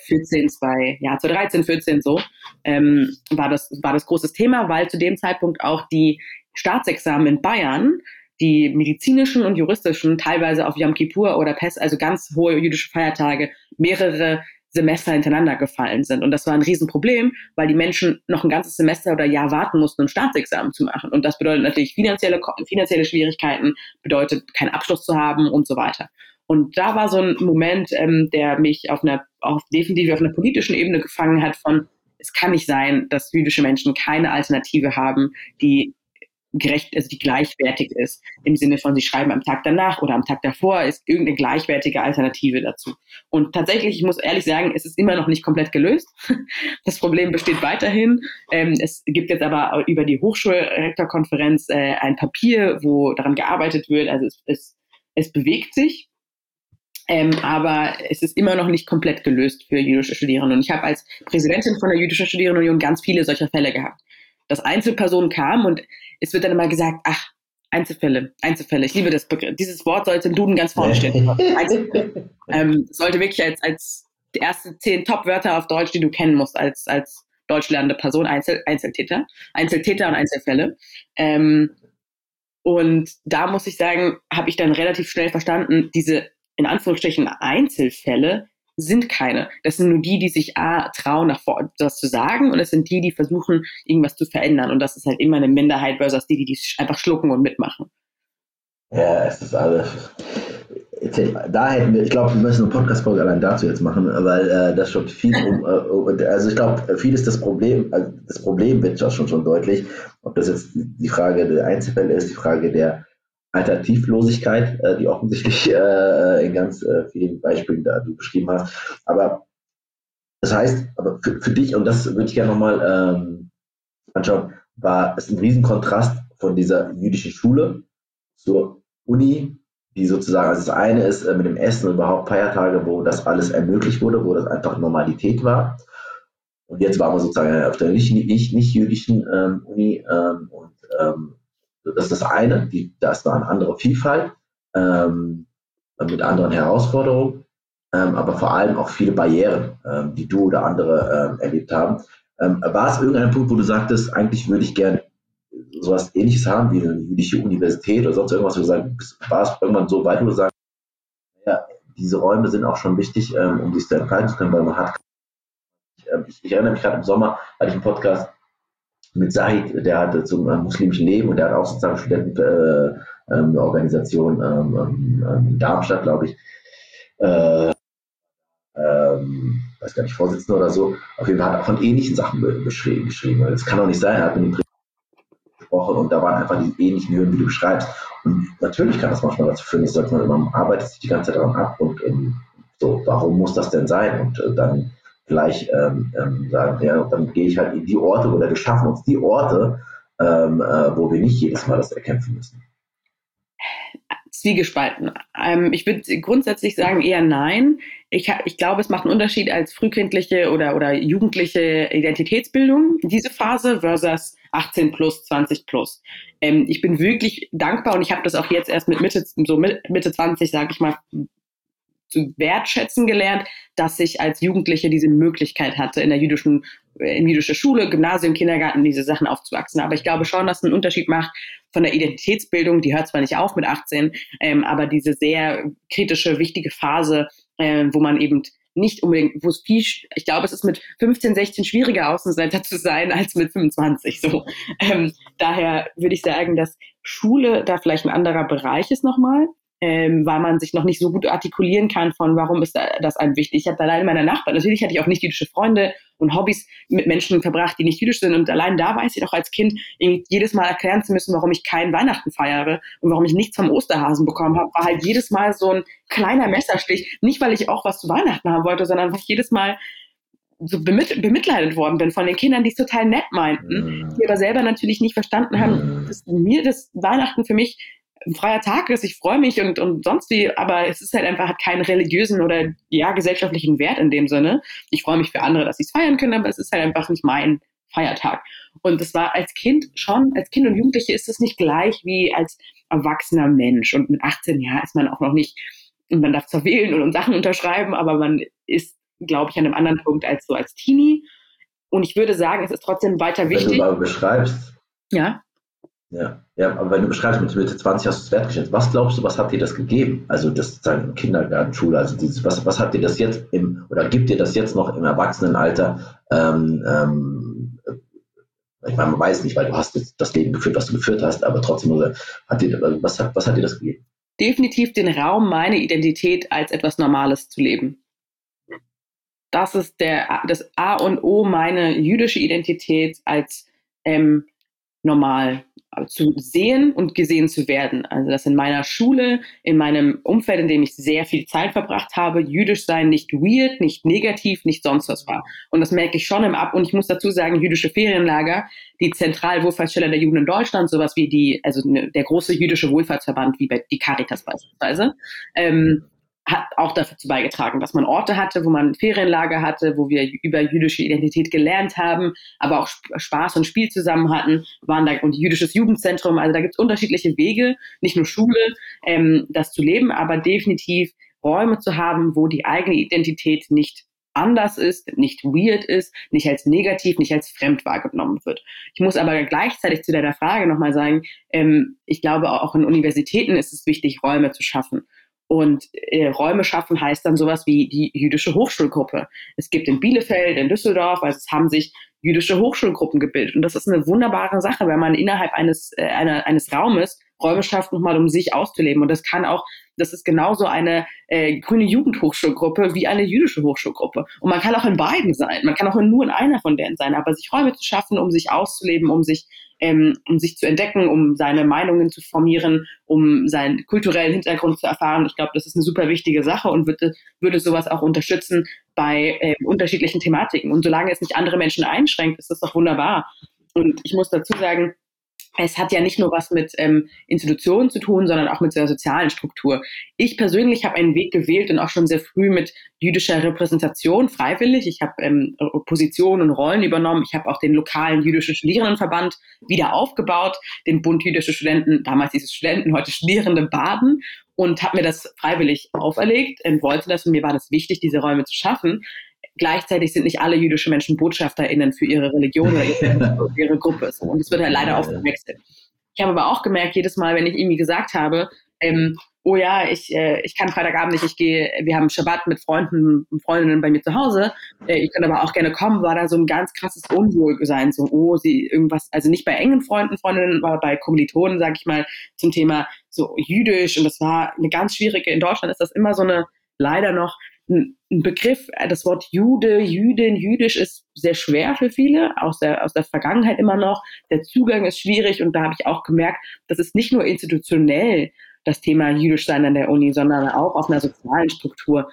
2013, 14 so, war das großes Thema, weil zu dem Zeitpunkt auch die Staatsexamen in Bayern, die medizinischen und juristischen, teilweise auf Yom Kippur oder Pes, also ganz hohe jüdische Feiertage, mehrere Semester hintereinander gefallen sind. Und das war ein Riesenproblem, weil die Menschen noch ein ganzes Semester oder Jahr warten mussten, um Staatsexamen zu machen. Und das bedeutet natürlich finanzielle Schwierigkeiten, bedeutet keinen Abschluss zu haben und so weiter. Und da war so ein Moment, der mich definitiv auf einer politischen Ebene gefangen hat von, es kann nicht sein, dass jüdische Menschen keine Alternative haben, die die gleichwertig ist, im Sinne von, sie schreiben am Tag danach oder am Tag davor, ist irgendeine gleichwertige Alternative dazu. Und tatsächlich, ich muss ehrlich sagen, es ist immer noch nicht komplett gelöst. Das Problem besteht weiterhin. Es gibt jetzt aber über die Hochschulrektorkonferenz ein Papier, wo daran gearbeitet wird, also es bewegt sich. Aber es ist immer noch nicht komplett gelöst für jüdische Studierende. Und ich habe als Präsidentin von der Jüdischen Studierendenunion ganz viele solcher Fälle gehabt. Dass Einzelpersonen kamen und es wird dann immer gesagt, ach, Einzelfälle. Ich liebe das Begriff. Dieses Wort sollte im Duden ganz vorne stehen. Sollte wirklich als die ersten 10 Top-Wörter auf Deutsch, die du kennen musst, als deutsch lernende Person, Einzeltäter und Einzelfälle. Und da muss ich sagen, habe ich dann relativ schnell verstanden, diese in Anführungsstrichen Einzelfälle sind keine. Das sind nur die sich trauen, das zu sagen, und es sind die versuchen, irgendwas zu verändern. Und das ist halt immer eine Minderheit versus die einfach schlucken und mitmachen. Ja, es ist alles. Ich glaube, wir müssen eine Podcast-Folge allein dazu jetzt machen, weil das schon viel also ich glaube, viel ist das Problem, also das Problem wird schon deutlich, ob das jetzt die Frage der Einzelfälle ist, die Frage der Alternativlosigkeit, die offensichtlich in ganz vielen Beispielen da du beschrieben hast. Aber das heißt, aber für dich, und das würde ich gerne nochmal anschauen, war es ein Riesenkontrast von dieser jüdischen Schule zur Uni, die sozusagen, also das eine ist mit dem Essen und überhaupt Feiertage, wo das alles ermöglicht wurde, wo das einfach Normalität war. Und jetzt waren wir sozusagen auf der nicht jüdischen Uni und das ist das eine, das war eine andere Vielfalt mit anderen Herausforderungen, aber vor allem auch viele Barrieren, die du oder andere erlebt haben. War es irgendein Punkt, wo du sagtest, eigentlich würde ich gerne sowas Ähnliches haben wie eine jüdische Universität oder sonst irgendwas, wo du sagst, war es irgendwann so weit, wo du sagst, ja, diese Räume sind auch schon wichtig, um sich zu entfalten zu können, weil man hat, ich erinnere mich gerade im Sommer, hatte ich einen Podcast mit Zahid, der hatte zum muslimischen Leben und der hat auch sozusagen Studenten eine Organisation in Darmstadt, glaube ich, weiß gar nicht, Vorsitzender oder so, auf jeden Fall hat er auch von ähnlichen Sachen geschrieben. Das kann doch nicht sein, er hat mit dem gesprochen und da waren einfach die ähnlichen Hürden, wie du beschreibst. Und natürlich kann das manchmal dazu führen, dass man arbeitet sich die ganze Zeit daran ab und so, warum muss das denn sein? Und dann gleich sagen, ja, dann gehe ich halt in die Orte oder wir schaffen uns die Orte, wo wir nicht jedes Mal das erkämpfen müssen. Zwiegespalten. Ich würde grundsätzlich sagen eher nein. Ich glaube, es macht einen Unterschied als frühkindliche oder jugendliche Identitätsbildung, diese Phase versus 18 plus, 20 plus. Ich bin wirklich dankbar und ich habe das auch jetzt erst mit Mitte 20, sage ich mal, zu wertschätzen gelernt, dass ich als Jugendliche diese Möglichkeit hatte, in jüdischer Schule, Gymnasium, Kindergarten, diese Sachen aufzuwachsen. Aber ich glaube schon, dass es einen Unterschied macht von der Identitätsbildung, die hört zwar nicht auf mit 18, aber diese sehr kritische, wichtige Phase, wo man eben nicht unbedingt, ich glaube, es ist mit 15, 16 schwieriger Außenseiter zu sein als mit 25. So. Daher würde ich sagen, dass Schule da vielleicht ein anderer Bereich ist nochmal. Weil man sich noch nicht so gut artikulieren kann von, warum ist das einem wichtig. Ich habe allein meiner Nachbarn, natürlich hatte ich auch nicht jüdische Freunde und Hobbys mit Menschen verbracht, die nicht jüdisch sind, und allein da weiß ich doch als Kind, jedes Mal erklären zu müssen, warum ich keinen Weihnachten feiere und warum ich nichts vom Osterhasen bekommen habe, war halt jedes Mal so ein kleiner Messerstich, nicht weil ich auch was zu Weihnachten haben wollte, sondern weil ich jedes Mal so bemitleidet worden bin von den Kindern, die es total nett meinten, die aber selber natürlich nicht verstanden haben, dass das Weihnachten für mich ein freier Tag ist, ich freue mich und sonst wie, aber es ist halt einfach, hat keinen religiösen oder gesellschaftlichen Wert in dem Sinne. Ich freue mich für andere, dass sie es feiern können, aber es ist halt einfach nicht mein Feiertag. Und das war als Kind und Jugendliche ist es nicht gleich wie als erwachsener Mensch. Und mit 18 Jahren ist man auch noch nicht, und man darf zwar wählen und Sachen unterschreiben, aber man ist, glaube ich, an einem anderen Punkt als so als Teenie. Und ich würde sagen, es ist trotzdem weiter wichtig. Wenn du mal beschreibst. Ja. Ja, aber wenn du beschreibst, mit Mitte 20 hast du es wertgeschätzt. Was glaubst du, was hat dir das gegeben? Also das sozusagen Kindergarten, Schule, also was hat dir das jetzt oder gibt dir das jetzt noch im Erwachsenenalter? Ich meine, man weiß nicht, weil du hast jetzt das Leben geführt, was du geführt hast, aber trotzdem, was hat dir das gegeben? Definitiv den Raum, meine Identität als etwas Normales zu leben. Das ist das A und O, meine jüdische Identität als normal zu sehen und gesehen zu werden. Also dass in meiner Schule, in meinem Umfeld, in dem ich sehr viel Zeit verbracht habe, jüdisch sein nicht weird, nicht negativ, nicht sonst was war. Und das merke ich schon und ich muss dazu sagen, jüdische Ferienlager, die Zentralwohlfahrtsstelle der Juden in Deutschland, sowas wie der große jüdische Wohlfahrtsverband, wie bei die Caritas beispielsweise, hat auch dazu beigetragen, dass man Orte hatte, wo man Ferienlager hatte, wo wir über jüdische Identität gelernt haben, aber auch Spaß und Spiel zusammen hatten, und jüdisches Jugendzentrum. Also da gibt es unterschiedliche Wege, nicht nur Schule, das zu leben, aber definitiv Räume zu haben, wo die eigene Identität nicht anders ist, nicht weird ist, nicht als negativ, nicht als fremd wahrgenommen wird. Ich muss aber gleichzeitig zu deiner Frage nochmal sagen, ich glaube auch in Universitäten ist es wichtig, Räume zu schaffen. Und Räume schaffen heißt dann sowas wie die jüdische Hochschulgruppe. Es gibt in Bielefeld, in Düsseldorf, also es haben sich jüdische Hochschulgruppen gebildet. Und das ist eine wunderbare Sache, wenn man innerhalb eines Raumes Räume schafft, nochmal um sich auszuleben. Und das ist genauso eine grüne Jugendhochschulgruppe wie eine jüdische Hochschulgruppe. Und man kann auch in beiden sein. Man kann auch nur in einer von denen sein. Aber sich Räume zu schaffen, um sich auszuleben, um sich zu entdecken, um seine Meinungen zu formieren, um seinen kulturellen Hintergrund zu erfahren. Ich glaube, das ist eine super wichtige Sache und würde sowas auch unterstützen bei unterschiedlichen Thematiken. Und solange es nicht andere Menschen einschränkt, ist das doch wunderbar. Und ich muss dazu sagen, es hat ja nicht nur was mit Institutionen zu tun, sondern auch mit der sozialen Struktur. Ich persönlich habe einen Weg gewählt und auch schon sehr früh mit jüdischer Repräsentation freiwillig. Ich habe Positionen und Rollen übernommen. Ich habe auch den lokalen jüdischen Studierendenverband wieder aufgebaut, den Bund jüdische Studenten, damals hieß es Studenten, heute Studierende Baden, und habe mir das freiwillig auferlegt und wollte das, und mir war das wichtig, diese Räume zu schaffen. Gleichzeitig sind nicht alle jüdische Menschen BotschafterInnen für ihre Religion oder ihre Gruppe. So. Und es wird halt leider oft verwechselt. Ich habe aber auch gemerkt, jedes Mal, wenn ich irgendwie gesagt habe, oh ja, ich kann Freitagabend nicht, wir haben Schabbat mit Freunden und Freundinnen bei mir zu Hause, ihr könnt aber auch gerne kommen, war da so ein ganz krasses Unwohlsein, so, sie irgendwas, also nicht bei engen Freundinnen, aber bei Kommilitonen, sag ich mal, zum Thema so jüdisch, und das war eine ganz schwierige, in Deutschland ist das immer so leider noch ein Begriff, das Wort Jude, Jüdin, jüdisch ist sehr schwer für viele, aus der Vergangenheit immer noch. Der Zugang ist schwierig, und da habe ich auch gemerkt, das ist nicht nur institutionell das Thema jüdisch sein an der Uni, sondern auch auf einer sozialen Struktur,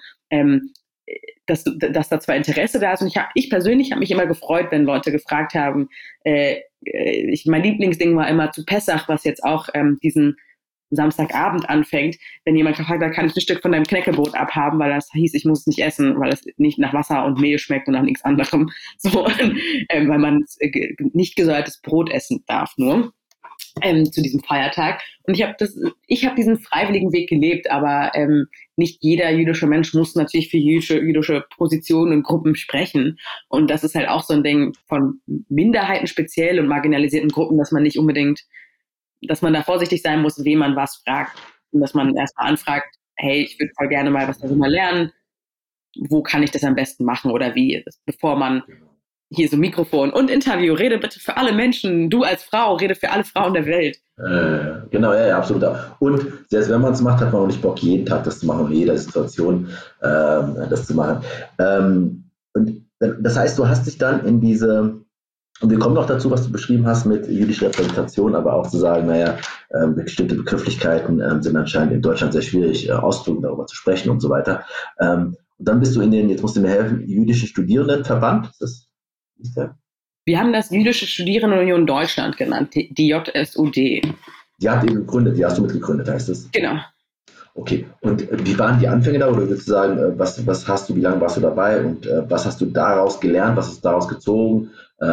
dass da zwar Interesse da ist, und ich persönlich habe mich immer gefreut, wenn Leute gefragt haben, mein Lieblingsding war immer zu Pessach, was jetzt auch diesen Samstagabend anfängt, wenn jemand gefragt hat, kann ich ein Stück von deinem Knäckebrot abhaben, weil das hieß, ich muss es nicht essen, weil es nicht nach Wasser und Mehl schmeckt und nach nichts anderem, so, weil man nicht gesäuertes Brot essen darf nur. Zu diesem Feiertag. Und ich habe diesen freiwilligen Weg gelebt, aber nicht jeder jüdische Mensch muss natürlich für jüdische Positionen und Gruppen sprechen. Und das ist halt auch so ein Ding von Minderheiten speziell und marginalisierten Gruppen, dass man nicht unbedingt, dass man da vorsichtig sein muss, wem man was fragt. Und dass man erstmal anfragt, hey, ich würde voll gerne mal was darüber lernen. Wo kann ich das am besten machen oder wie? Bevor man hier so Mikrofon und Interview, rede bitte für alle Menschen, du als Frau, rede für alle Frauen der Welt. Genau, ja, absolut. Und selbst wenn man es macht, hat man auch nicht Bock, jeden Tag das zu machen und in jeder Situation das zu machen. Und das heißt, du hast dich dann in diese, und wir kommen noch dazu, was du beschrieben hast mit jüdischer Repräsentation, aber auch zu sagen, naja, bestimmte Begrifflichkeiten sind anscheinend in Deutschland sehr schwierig auszudrücken, darüber zu sprechen und so weiter. Und dann bist du jetzt musst du mir helfen, jüdischen Studierendenverband, ist der? Wir haben das Jüdische Studierendenunion Deutschland genannt, die JSUD. Die habt ihr gegründet, die hast du mitgegründet, heißt es? Genau. Okay, und wie waren die Anfänge da? Oder würdest du sagen, was hast du, wie lange warst du dabei und was hast du daraus gelernt, was hast du daraus gezogen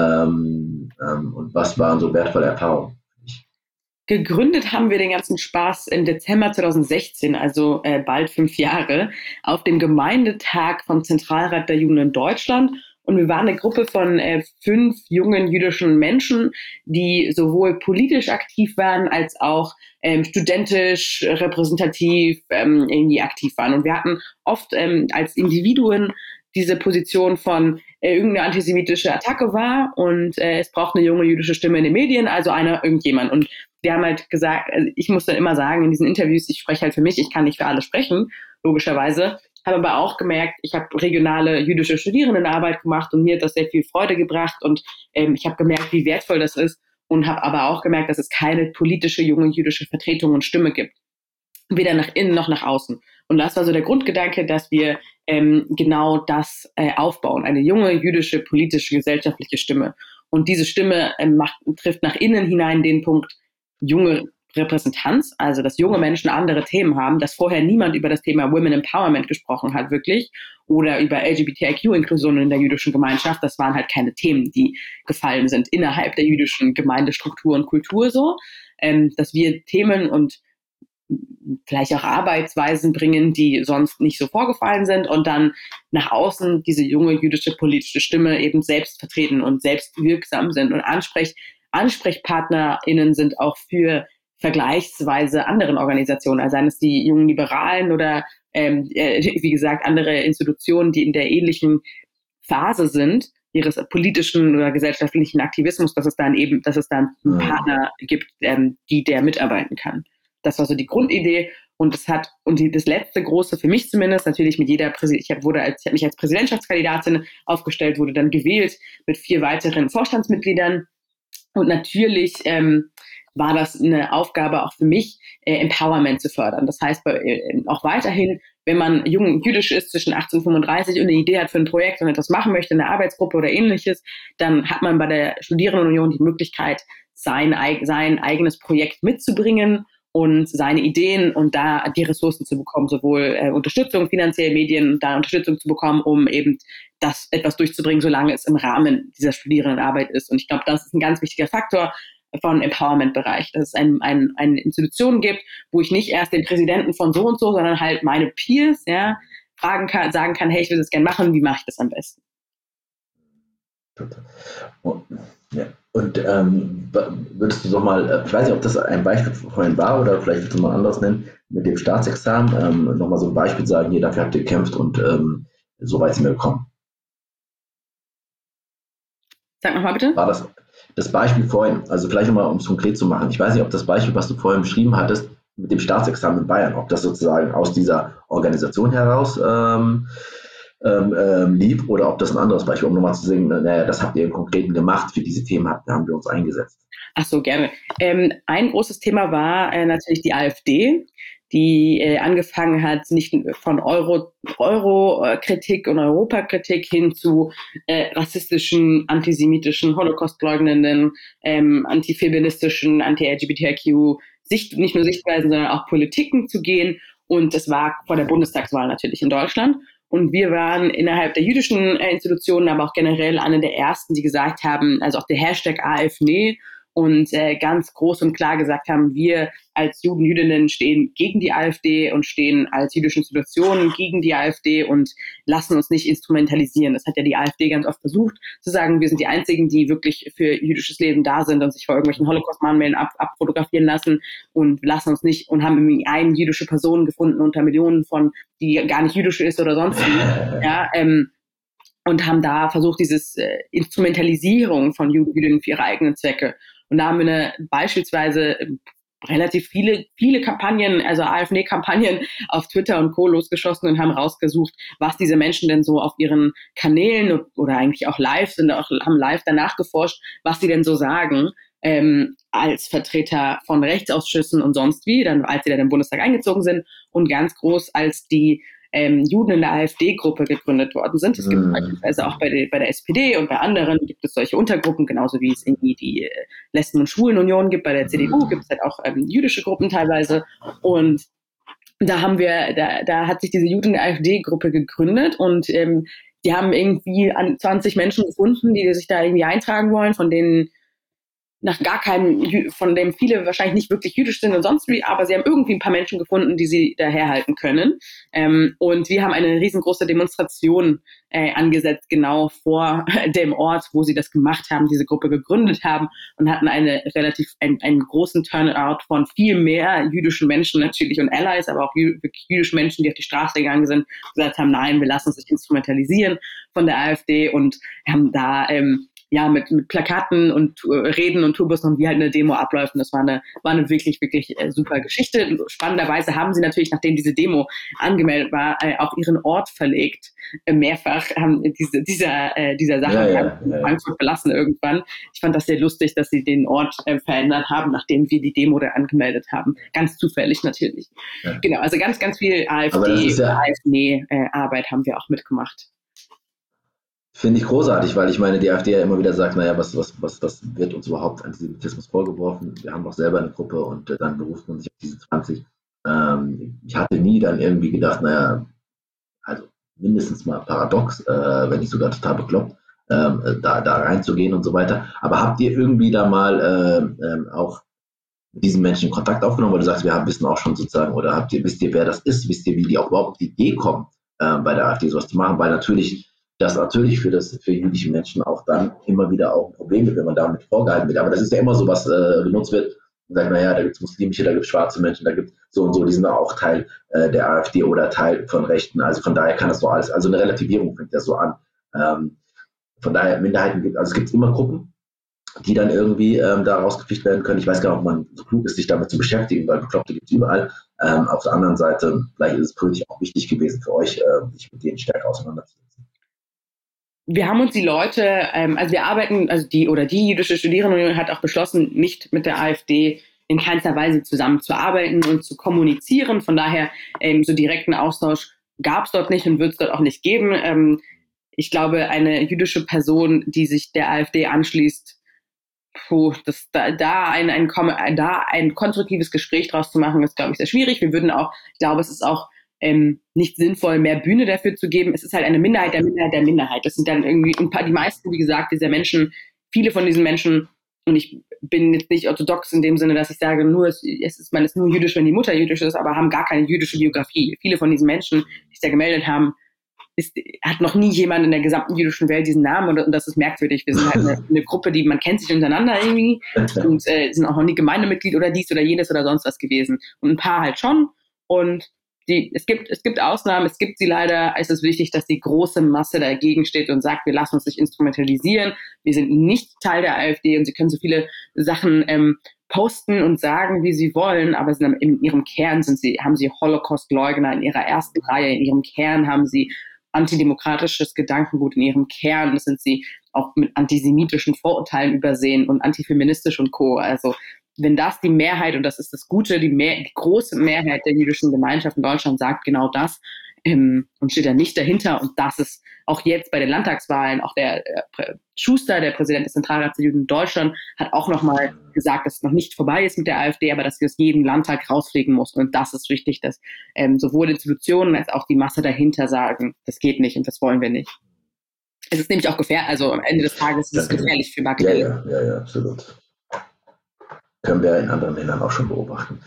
und was waren so wertvolle Erfahrungen? Gegründet haben wir den ganzen Spaß im Dezember 2016, also bald 5 Jahre, auf dem Gemeindetag vom Zentralrat der Juden in Deutschland. Und wir waren eine Gruppe von 5 jungen jüdischen Menschen, die sowohl politisch aktiv waren, als auch studentisch, repräsentativ irgendwie aktiv waren. Und wir hatten oft als Individuen diese Position von irgendeine antisemitische Attacke war und es braucht eine junge jüdische Stimme in den Medien, also irgendjemand. Und wir haben halt gesagt, also ich muss dann immer sagen in diesen Interviews, ich spreche halt für mich, ich kann nicht für alle sprechen, logischerweise. Habe aber auch gemerkt, ich habe regionale jüdische Studierendenarbeit gemacht und mir hat das sehr viel Freude gebracht und ich habe gemerkt, wie wertvoll das ist und habe aber auch gemerkt, dass es keine politische junge jüdische Vertretung und Stimme gibt, weder nach innen noch nach außen. Und das war so der Grundgedanke, dass wir genau das aufbauen, eine junge jüdische politische gesellschaftliche Stimme. Und diese Stimme trifft nach innen hinein den Punkt junge Repräsentanz, also dass junge Menschen andere Themen haben, dass vorher niemand über das Thema Women Empowerment gesprochen hat, wirklich, oder über LGBTIQ-Inklusion in der jüdischen Gemeinschaft. Das waren halt keine Themen, die gefallen sind innerhalb der jüdischen Gemeindestruktur und Kultur so, dass wir Themen und vielleicht auch Arbeitsweisen bringen, die sonst nicht so vorgefallen sind und dann nach außen diese junge jüdische politische Stimme eben selbst vertreten und selbst wirksam sind und AnsprechpartnerInnen sind auch für vergleichsweise anderen Organisationen, also seien es die jungen Liberalen oder wie gesagt andere Institutionen, die in der ähnlichen Phase sind ihres politischen oder gesellschaftlichen Aktivismus, dass es dann einen Partner gibt, der mitarbeiten kann. Das war so die Grundidee und das letzte große für mich zumindest natürlich mit jeder ich habe mich als Präsidentschaftskandidatin aufgestellt, wurde dann gewählt mit 4 weiteren Vorstandsmitgliedern und natürlich war das eine Aufgabe auch für mich, Empowerment zu fördern. Das heißt, auch weiterhin, wenn man jung jüdisch ist zwischen 18 und 35 und eine Idee hat für ein Projekt und etwas machen möchte, eine Arbeitsgruppe oder ähnliches, dann hat man bei der Studierendenunion die Möglichkeit, sein eigenes Projekt mitzubringen und seine Ideen und da die Ressourcen zu bekommen, sowohl Unterstützung, finanzielle Medien und da Unterstützung zu bekommen, um eben das etwas durchzubringen, solange es im Rahmen dieser Studierendenarbeit ist. Und ich glaube, das ist ein ganz wichtiger Faktor von Empowerment-Bereich, dass es eine Institution gibt, wo ich nicht erst den Präsidenten von so und so, sondern halt meine Peers, ja, sagen kann, hey, ich will das gerne machen, wie mache ich das am besten? Und würdest du doch mal, ich weiß nicht, ob das ein Beispiel vorhin war oder vielleicht würdest du mal anders nennen, mit dem Staatsexamen, nochmal so ein Beispiel sagen, hier, dafür habt ihr gekämpft und so weit sind wir gekommen. Sag nochmal bitte. War das Beispiel vorhin, also vielleicht nochmal, um es konkret zu machen, ich weiß nicht, ob das Beispiel, was du vorhin beschrieben hattest, mit dem Staatsexamen in Bayern, ob das sozusagen aus dieser Organisation heraus lief oder ob das ein anderes Beispiel, um nochmal zu sehen, naja, das habt ihr im Konkreten gemacht, für diese Themen haben wir uns eingesetzt. Ach so, gerne. Ein großes Thema war natürlich die AfD, die angefangen hat, nicht von Euro-Kritik und Europakritik hin zu rassistischen, antisemitischen, Holocaust-leugnenden, antifeministischen, anti-LGBTIQ nicht nur Sichtweisen, sondern auch Politiken zu gehen. Und das war vor der Bundestagswahl natürlich in Deutschland. Und wir waren innerhalb der jüdischen Institutionen, aber auch generell eine der ersten, die gesagt haben, also auch der Hashtag AfNe, und ganz groß und klar gesagt haben, wir als Juden, Jüdinnen stehen gegen die AfD und stehen als jüdische Institutionen gegen die AfD und lassen uns nicht instrumentalisieren. Das hat ja die AfD ganz oft versucht, zu sagen, wir sind die Einzigen, die wirklich für jüdisches Leben da sind und sich vor irgendwelchen Holocaust-Mahnmalen abfotografieren lassen und lassen uns nicht und haben irgendwie eine jüdische Person gefunden unter Millionen von, die gar nicht jüdisch ist oder sonst wie. Ja, und haben da versucht, dieses Instrumentalisierung von Juden für ihre eigenen Zwecke. Und da haben wir beispielsweise relativ viele Kampagnen, also AfD-Kampagnen auf Twitter und Co. losgeschossen und haben rausgesucht, was diese Menschen denn so auf ihren Kanälen oder eigentlich auch live sind, haben live danach geforscht, was sie denn so sagen, als Vertreter von Rechtsausschüssen und sonst wie, dann als sie dann im Bundestag eingezogen sind und ganz groß als die Juden in der AfD-Gruppe gegründet worden sind. Es gibt beispielsweise auch bei der SPD und bei anderen gibt es solche Untergruppen, genauso wie es irgendwie die Lesben- und Schwulenunion gibt. Bei der CDU gibt es halt auch jüdische Gruppen teilweise. Und da hat sich diese Juden in der AfD-Gruppe gegründet und die haben irgendwie 20 Menschen gefunden, die sich da irgendwie eintragen wollen, von denen von dem viele wahrscheinlich nicht wirklich jüdisch sind und sonst wie, aber sie haben irgendwie ein paar Menschen gefunden, die sie daherhalten können. Und wir haben eine riesengroße Demonstration angesetzt, genau vor dem Ort, wo sie das gemacht haben, diese Gruppe gegründet haben und hatten einen großen Turnout von viel mehr jüdischen Menschen natürlich und Allies, aber auch wirklich jüdische Menschen, die auf die Straße gegangen sind, gesagt haben, nein, wir lassen uns nicht instrumentalisieren von der AfD und haben da mit Plakaten und Reden und Tourbussen und wie halt eine Demo abläuft. Und das war eine wirklich, wirklich super Geschichte. Spannenderweise haben sie natürlich, nachdem diese Demo angemeldet war, auch ihren Ort verlegt. Mehrfach haben dieser Sache Frankfurt verlassen irgendwann. Ich fand das sehr lustig, dass sie den Ort verändert haben, nachdem wir die Demo da angemeldet haben. Ganz zufällig natürlich. Ja. Genau, also ganz, ganz viel AfD-Arbeit haben wir auch mitgemacht. Finde ich großartig, weil ich meine, die AfD ja immer wieder sagt, naja, was wird uns überhaupt Antisemitismus vorgeworfen? Wir haben doch selber eine Gruppe und dann beruft man sich auf diese 20. Ich hatte nie dann irgendwie gedacht, naja, also mindestens mal paradox, wenn nicht sogar total bekloppt, da reinzugehen und so weiter. Aber habt ihr irgendwie da mal auch mit diesen Menschen in Kontakt aufgenommen, weil du sagst, wir wissen auch schon sozusagen, oder wisst ihr, wer das ist? Wisst ihr, wie die auch überhaupt auf die Idee kommen, bei der AfD sowas zu machen? Weil das natürlich für jüdische Menschen auch dann immer wieder auch ein Problem wird, wenn man damit vorgehalten wird. Aber das ist ja immer so, was genutzt wird. Und sagt, naja, da gibt es muslimische, da gibt es schwarze Menschen, da gibt es so und so, die sind auch Teil der AfD oder Teil von Rechten. Also von daher kann das so alles, also eine Relativierung fängt das so an. Von daher Minderheiten es gibt immer Gruppen, die dann irgendwie da rausgefischt werden können. Ich weiß gar nicht, ob man so klug ist, sich damit zu beschäftigen, weil Bekloppte gibt es überall. Auf der anderen Seite, vielleicht ist es politisch auch wichtig gewesen für euch, sich mit denen stärker auseinanderzusetzen. Wir haben uns die Leute, also wir arbeiten, also die jüdische Studierendenunion hat auch beschlossen, nicht mit der AfD in keinster Weise zusammenzuarbeiten und zu kommunizieren. Von daher so direkten Austausch gab es dort nicht und wird es dort auch nicht geben. Ich glaube, eine jüdische Person, die sich der AfD anschließt, da ein konstruktives Gespräch draus zu machen, ist, glaube ich, sehr schwierig. Ich glaube, es ist auch nicht sinnvoll, mehr Bühne dafür zu geben. Es ist halt eine Minderheit der Minderheit der Minderheit. Das sind dann irgendwie die meisten, wie gesagt, dieser Menschen, viele von diesen Menschen, und ich bin jetzt nicht orthodox in dem Sinne, dass ich sage, man ist nur jüdisch, wenn die Mutter jüdisch ist, aber haben gar keine jüdische Biografie. Viele von diesen Menschen, die sich da gemeldet haben, hat noch nie jemand in der gesamten jüdischen Welt diesen Namen und das ist merkwürdig. Wir sind halt eine Gruppe, man kennt sich untereinander irgendwie und sind auch noch nie Gemeindemitglied oder dies oder jenes oder sonst was gewesen. Und ein paar halt schon. Und es gibt Ausnahmen, es gibt sie leider. Es ist wichtig, dass die große Masse dagegen steht und sagt, wir lassen uns nicht instrumentalisieren. Wir sind nicht Teil der AfD und sie können so viele Sachen posten und sagen, wie sie wollen, aber in ihrem Kern haben sie Holocaust-Leugner in ihrer ersten Reihe. In ihrem Kern haben sie antidemokratisches Gedankengut, in ihrem Kern sind sie auch mit antisemitischen Vorurteilen übersehen und antifeministisch und Co. Also wenn das die Mehrheit, und das ist das Gute, die große Mehrheit der jüdischen Gemeinschaft in Deutschland sagt genau das, und steht da nicht dahinter. Und das ist auch jetzt bei den Landtagswahlen, auch der Schuster, der Präsident des Zentralrats der Juden in Deutschland, hat auch nochmal gesagt, dass es noch nicht vorbei ist mit der AfD, aber dass sie aus jedem Landtag rausfliegen muss. Und das ist wichtig, dass sowohl Institutionen als auch die Masse dahinter sagen, das geht nicht und das wollen wir nicht. Es ist nämlich auch gefährlich, also am Ende des Tages ist es gefährlich für Marketing. Ja, absolut. Können wir in anderen Ländern auch schon beobachten.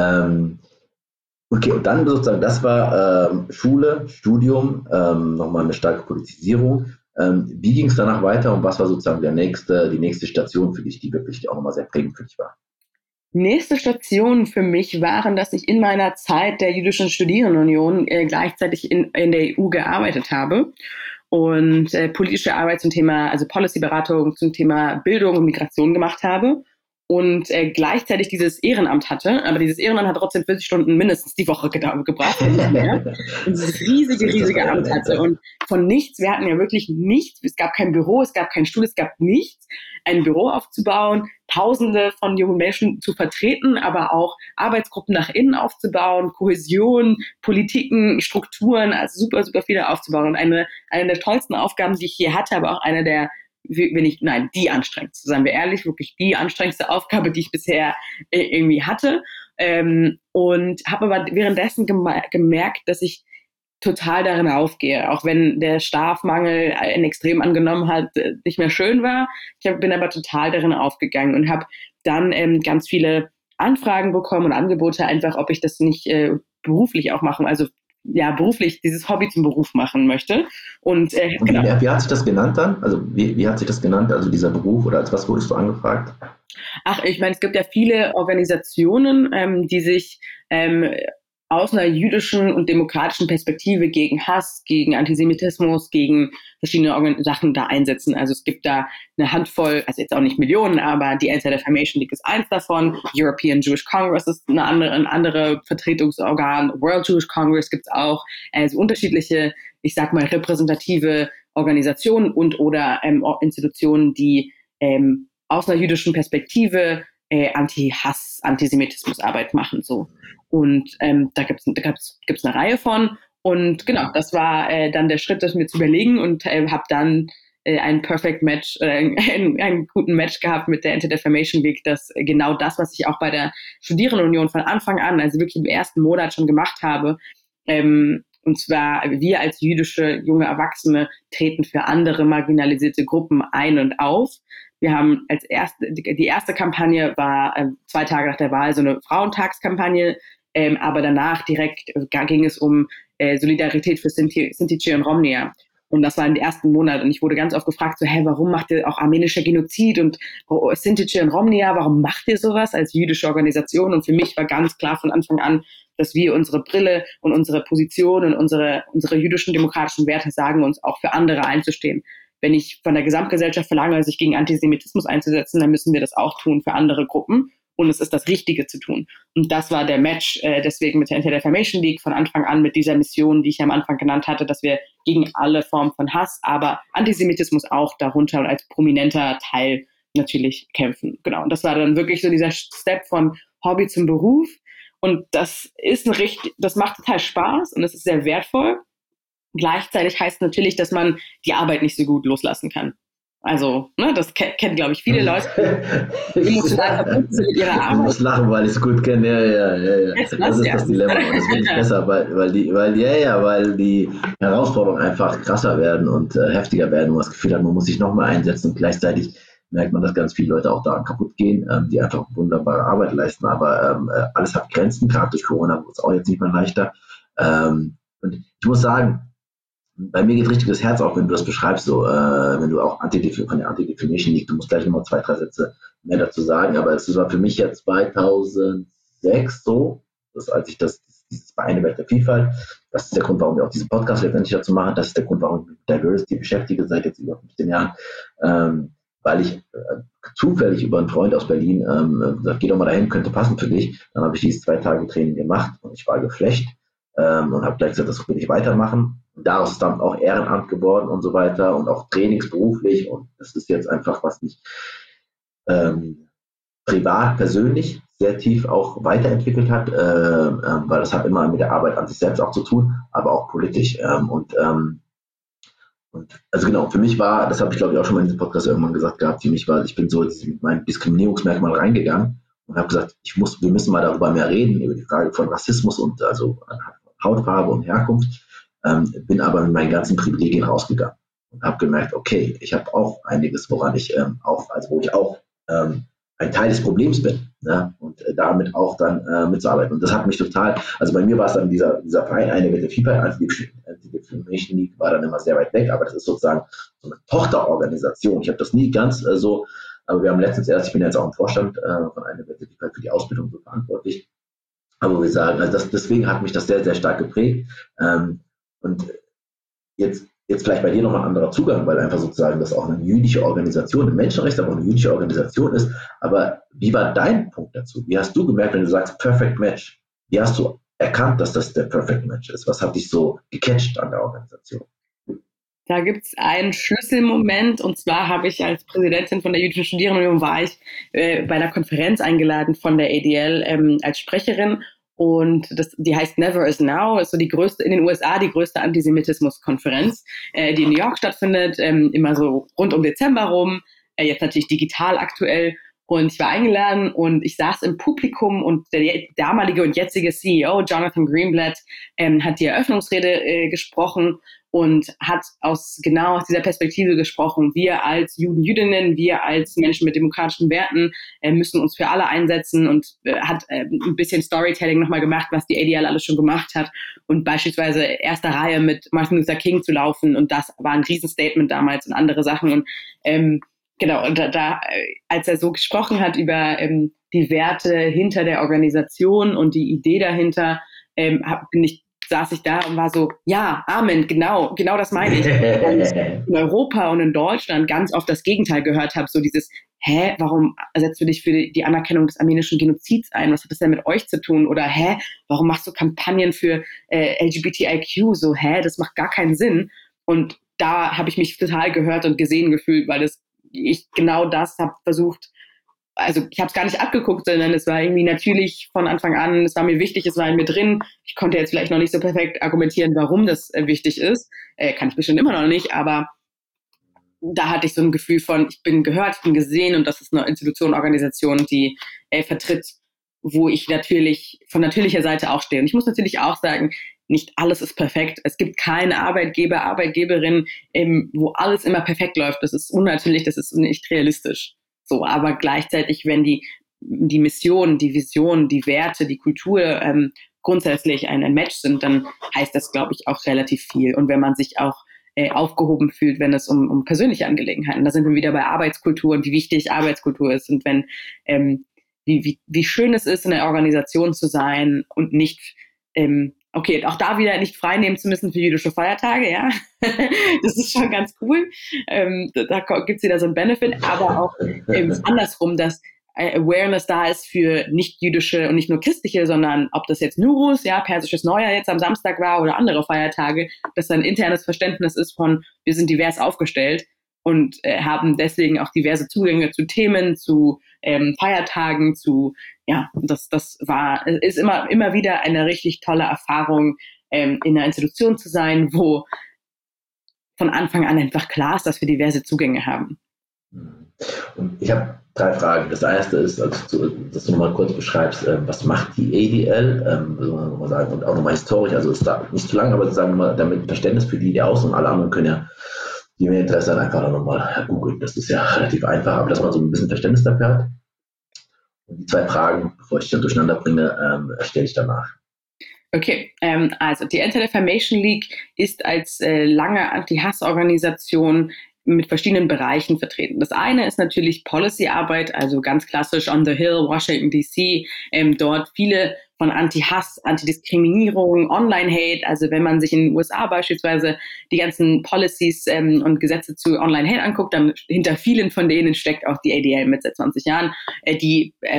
Okay, und dann sozusagen, das war Schule, Studium, nochmal eine starke Politisierung. Wie ging es danach weiter und was war sozusagen die nächste Station für dich, die wirklich auch nochmal sehr prägend für dich war? Nächste Stationen für mich waren, dass ich in meiner Zeit der Jüdischen Studierendenunion gleichzeitig in der EU gearbeitet habe und politische Arbeit zum Thema, also Policy-Beratung zum Thema Bildung und Migration gemacht habe und gleichzeitig dieses Ehrenamt hatte, aber dieses Ehrenamt hat trotzdem 40 Stunden mindestens die Woche gebracht und nicht mehr. Und dieses riesige Amt hatte und von nichts, wir hatten ja wirklich nichts, es gab kein Büro, es gab kein Stuhl, es gab nichts, ein Büro aufzubauen, Tausende von jungen Menschen zu vertreten, aber auch Arbeitsgruppen nach innen aufzubauen, Kohäsion, Politiken, Strukturen, also super viele aufzubauen. Und eine der tollsten Aufgaben, die ich hier hatte, aber auch eine der, die anstrengendste, seien wir ehrlich, wirklich die anstrengendste Aufgabe, die ich bisher irgendwie hatte. Und habe aber währenddessen gemerkt, dass ich total darin aufgehe, auch wenn der Schlafmangel ein Extrem angenommen hat, nicht mehr schön war. Bin aber total darin aufgegangen und habe dann ganz viele Anfragen bekommen und Angebote einfach, ob ich das nicht beruflich auch machen, also ja, beruflich dieses Hobby zum Beruf machen möchte. Und genau. Wie hat sich das genannt dann? Also wie hat sich das genannt, also dieser Beruf, oder als was wurdest du angefragt? Ach, ich meine, es gibt ja viele Organisationen, die sich aus einer jüdischen und demokratischen Perspektive gegen Hass, gegen Antisemitismus, gegen verschiedene Sachen da einsetzen. Also es gibt da eine Handvoll, also jetzt auch nicht Millionen, aber die Anti-Defamation League ist eins davon, European Jewish Congress ist ein andere Vertretungsorgan, World Jewish Congress gibt's auch, also unterschiedliche, ich sag mal, repräsentative Organisationen und oder Institutionen, die aus einer jüdischen Perspektive Anti-Hass, Antisemitismusarbeit machen, so. Und da gibt's eine Reihe von. Und genau, das war dann der Schritt, das mir zu überlegen und habe dann einen Perfect Match, einen guten Match gehabt mit der Anti-Defamation League, das genau das, was ich auch bei der Studierendenunion von Anfang an, also wirklich im ersten Monat schon gemacht habe. Und zwar, wir als jüdische junge Erwachsene treten für andere marginalisierte Gruppen ein und auf. Wir haben die erste Kampagne war 2 Tage nach der Wahl so eine Frauentagskampagne, aber danach direkt ging es um Solidarität für Sinti und Romnia. Und das war in den ersten Monaten. Und ich wurde ganz oft gefragt, so, warum macht ihr auch armenischer Genozid und Sinti und Romnia, warum macht ihr sowas als jüdische Organisation? Und für mich war ganz klar von Anfang an, dass wir unsere Brille und unsere Position und unsere jüdischen demokratischen Werte sagen, uns auch für andere einzustehen. Wenn ich von der Gesamtgesellschaft verlange, sich gegen Antisemitismus einzusetzen, dann müssen wir das auch tun für andere Gruppen. Und es ist das Richtige zu tun. Und das war der Match, deswegen mit der Anti-Defamation League von Anfang an mit dieser Mission, die ich am Anfang genannt hatte, dass wir gegen alle Formen von Hass, aber Antisemitismus auch darunter und als prominenter Teil natürlich kämpfen. Genau. Und das war dann wirklich so dieser Step von Hobby zum Beruf. Und das macht total Spaß und es ist sehr wertvoll. Gleichzeitig heißt natürlich, dass man die Arbeit nicht so gut loslassen kann. Also, das kennen, glaube ich, viele Leute, die emotional verbunden sind mit ihrer Arbeit. Ich muss lachen, weil ich es gut kenne. Ja. Das ist das Dilemma. Und das wird nicht besser, weil die Herausforderungen einfach krasser werden und heftiger werden. Und man das Gefühl hat, man muss sich nochmal einsetzen. Und gleichzeitig merkt man, dass ganz viele Leute auch daran kaputt gehen, die einfach wunderbare Arbeit leisten. Aber alles hat Grenzen. Gerade durch Corona wird es auch jetzt nicht mehr leichter. Und ich muss sagen, bei mir geht richtig das Herz auf, wenn du das beschreibst, so, wenn du auch von der Anti-Defamation League, du musst gleich nochmal 2, 3 Sätze mehr dazu sagen, aber es war für mich ja 2006 so, als ich dieses Vereine Welt der Vielfalt, das ist der Grund, warum wir auch diesen Podcast letztendlich dazu machen, das ist der Grund, warum ich mich mit Diversity beschäftige, seit jetzt über 15 Jahren, weil ich zufällig über einen Freund aus Berlin gesagt, geh doch mal dahin, könnte passen für dich, dann habe ich dieses 2-Tage-Training gemacht und ich war geflasht. Und habe gleich gesagt, das will ich weitermachen. Und daraus ist dann auch Ehrenamt geworden und so weiter und auch trainingsberuflich. Und das ist jetzt einfach, was mich privat, persönlich sehr tief auch weiterentwickelt hat, weil das hat immer mit der Arbeit an sich selbst auch zu tun, aber auch politisch. Und also genau, für mich war, das habe ich glaube ich auch schon mal in diesem Podcast irgendwann gesagt gehabt, für mich war, ich bin so mit meinem Diskriminierungsmerkmal reingegangen und habe gesagt, wir müssen mal darüber mehr reden, über die Frage von Rassismus und also Hautfarbe und Herkunft, bin aber mit meinen ganzen Privilegien rausgegangen und habe gemerkt, okay, ich habe auch einiges, woran ich wo ich auch ein Teil des Problems bin, ne? Und damit auch dann mitzuarbeiten. Und das hat mich total, also bei mir war es dann dieser Verein, eine mit der FIFA, Anti-Defamation League war dann immer sehr weit weg, aber das ist sozusagen so eine Tochterorganisation. Ich habe das nie ganz so, aber wir haben letztens erst, ich bin jetzt auch im Vorstand von einer mit der FIFA für die Ausbildung so verantwortlich, aber wir sagen, also deswegen hat mich das sehr, sehr stark geprägt. Und jetzt vielleicht bei dir nochmal ein anderer Zugang, weil einfach sozusagen das auch eine jüdische Organisation, ein Menschenrecht, aber auch eine jüdische Organisation ist. Aber wie war dein Punkt dazu? Wie hast du gemerkt, wenn du sagst Perfect Match? Wie hast du erkannt, dass das der Perfect Match ist? Was hat dich so gecatcht an der Organisation? Da gibt es einen Schlüsselmoment, und zwar habe ich als Präsidentin von der Jüdischen Studierendenunion war ich bei einer Konferenz eingeladen von der ADL als Sprecherin. Und die heißt Never is Now, ist so die größte, in den USA die größte Antisemitismus-Konferenz, die in New York stattfindet, immer so rund um Dezember rum, jetzt natürlich digital aktuell. Und ich war eingeladen und ich saß im Publikum und der damalige und jetzige CEO, Jonathan Greenblatt, hat die Eröffnungsrede gesprochen und hat genau aus dieser Perspektive gesprochen. Wir als Juden, Jüdinnen, wir als Menschen mit demokratischen Werten müssen uns für alle einsetzen und hat ein bisschen Storytelling nochmal gemacht, was die ADL alles schon gemacht hat und beispielsweise erster Reihe mit Martin Luther King zu laufen, und das war ein Riesenstatement damals und andere Sachen. Und genau, und als er so gesprochen hat über die Werte hinter der Organisation und die Idee dahinter, saß ich da und war so, ja, Amen, genau das meine ich. Und in Europa und in Deutschland ganz oft das Gegenteil gehört habe, so dieses, warum setzt du dich für die Anerkennung des armenischen Genozids ein? Was hat das denn mit euch zu tun? Oder warum machst du Kampagnen für LGBTIQ? So, das macht gar keinen Sinn. Und da habe ich mich total gehört und gesehen gefühlt, weil ich genau das habe versucht. Also ich habe es gar nicht abgeguckt, sondern es war irgendwie natürlich von Anfang an, es war mir wichtig, es war in mir drin. Ich konnte jetzt vielleicht noch nicht so perfekt argumentieren, warum das wichtig ist. Kann ich bestimmt immer noch nicht, aber da hatte ich so ein Gefühl von, ich bin gehört, ich bin gesehen, und das ist eine Institution, Organisation, die vertritt, wo ich natürlich von natürlicher Seite auch stehe. Und ich muss natürlich auch sagen, nicht alles ist perfekt. Es gibt keinen Arbeitgeber, Arbeitgeberin, wo alles immer perfekt läuft. Das ist unnatürlich, das ist nicht realistisch. So, aber gleichzeitig, wenn die Mission, die Vision, die Werte, die Kultur grundsätzlich ein Match sind, dann heißt das, glaube ich, auch relativ viel. Und wenn man sich auch aufgehoben fühlt, wenn es um persönliche Angelegenheiten, da sind wir wieder bei Arbeitskultur und wie wichtig Arbeitskultur ist, und wenn wie schön es ist, in der Organisation zu sein und nicht okay, auch da wieder nicht frei nehmen zu müssen für jüdische Feiertage, ja. Das ist schon ganz cool. Da gibt's wieder so einen Benefit, aber auch andersrum, dass Awareness da ist für nicht-jüdische und nicht nur christliche, sondern ob das jetzt Nuruz, ja, persisches Neujahr jetzt am Samstag war oder andere Feiertage, dass da ein internes Verständnis ist von, wir sind divers aufgestellt und haben deswegen auch diverse Zugänge zu Themen, zu Feiertagen, ist immer wieder eine richtig tolle Erfahrung, in einer Institution zu sein, wo von Anfang an einfach klar ist, dass wir diverse Zugänge haben. Und ich habe 3 Fragen. Das erste ist, dass du mal kurz beschreibst, was macht die ADL, mal sagen, und auch nochmal historisch, also ist da nicht zu lang, aber sagen wir mal, damit Verständnis für die aus, und alle anderen können ja, die mehr Interesse haben, einfach nochmal googeln. Das ist ja relativ einfach, aber dass man so ein bisschen Verständnis dafür hat. Und die 2 Fragen, bevor ich dich dann durcheinander bringe, stelle ich danach. Okay, also die Anti-Defamation League ist als lange Anti-Hass-Organisation mit verschiedenen Bereichen vertreten. Das eine ist natürlich Policy-Arbeit, also ganz klassisch on the Hill, Washington DC, dort viele von Anti-Hass, Antidiskriminierung, Online-Hate, also wenn man sich in den USA beispielsweise die ganzen Policies und Gesetze zu Online-Hate anguckt, dann hinter vielen von denen steckt auch die ADL mit seit 20 Jahren, die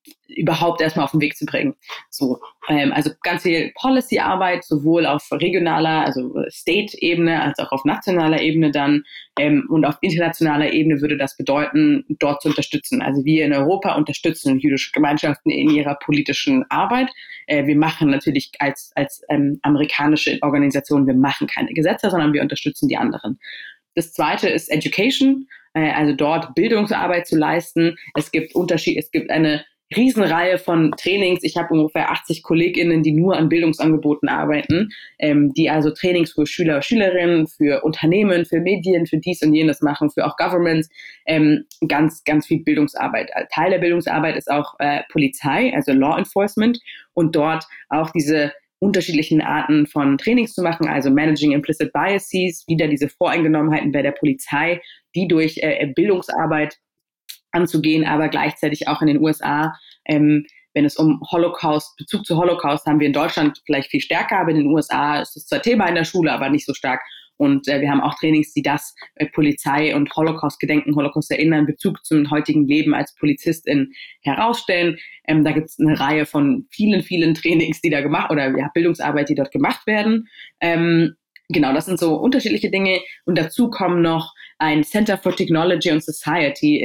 überhaupt erstmal auf den Weg zu bringen. So, also ganz viel Policy-Arbeit, sowohl auf regionaler, also State-Ebene, als auch auf nationaler Ebene dann. Und auf internationaler Ebene würde das bedeuten, dort zu unterstützen. Also wir in Europa unterstützen jüdische Gemeinschaften in ihrer politischen Arbeit. Wir machen natürlich als amerikanische Organisation, wir machen keine Gesetze, sondern wir unterstützen die anderen. Das zweite ist Education, also dort Bildungsarbeit zu leisten. Es gibt eine Riesenreihe von Trainings. Ich habe ungefähr 80 KollegInnen, die nur an Bildungsangeboten arbeiten, die also Trainings für Schüler, Schülerinnen, für Unternehmen, für Medien, für dies und jenes machen, für auch Governments, ganz, ganz viel Bildungsarbeit. Teil der Bildungsarbeit ist auch Polizei, also Law Enforcement, und dort auch diese unterschiedlichen Arten von Trainings zu machen, also Managing Implicit Biases, wieder diese Voreingenommenheiten bei der Polizei, die durch Bildungsarbeit anzugehen, aber gleichzeitig auch in den USA, wenn es um Bezug zu Holocaust haben wir in Deutschland vielleicht viel stärker, aber in den USA ist es zwar Thema in der Schule, aber nicht so stark. Und wir haben auch Trainings, die das Polizei und Holocaust-Gedenken, Holocaust erinnern, Bezug zum heutigen Leben als Polizistin herausstellen. Da gibt es eine Reihe von vielen, vielen Trainings, die da gemacht, oder Bildungsarbeit, die dort gemacht werden. Genau, das sind so unterschiedliche Dinge. Und dazu kommen noch ein Center for Technology and Society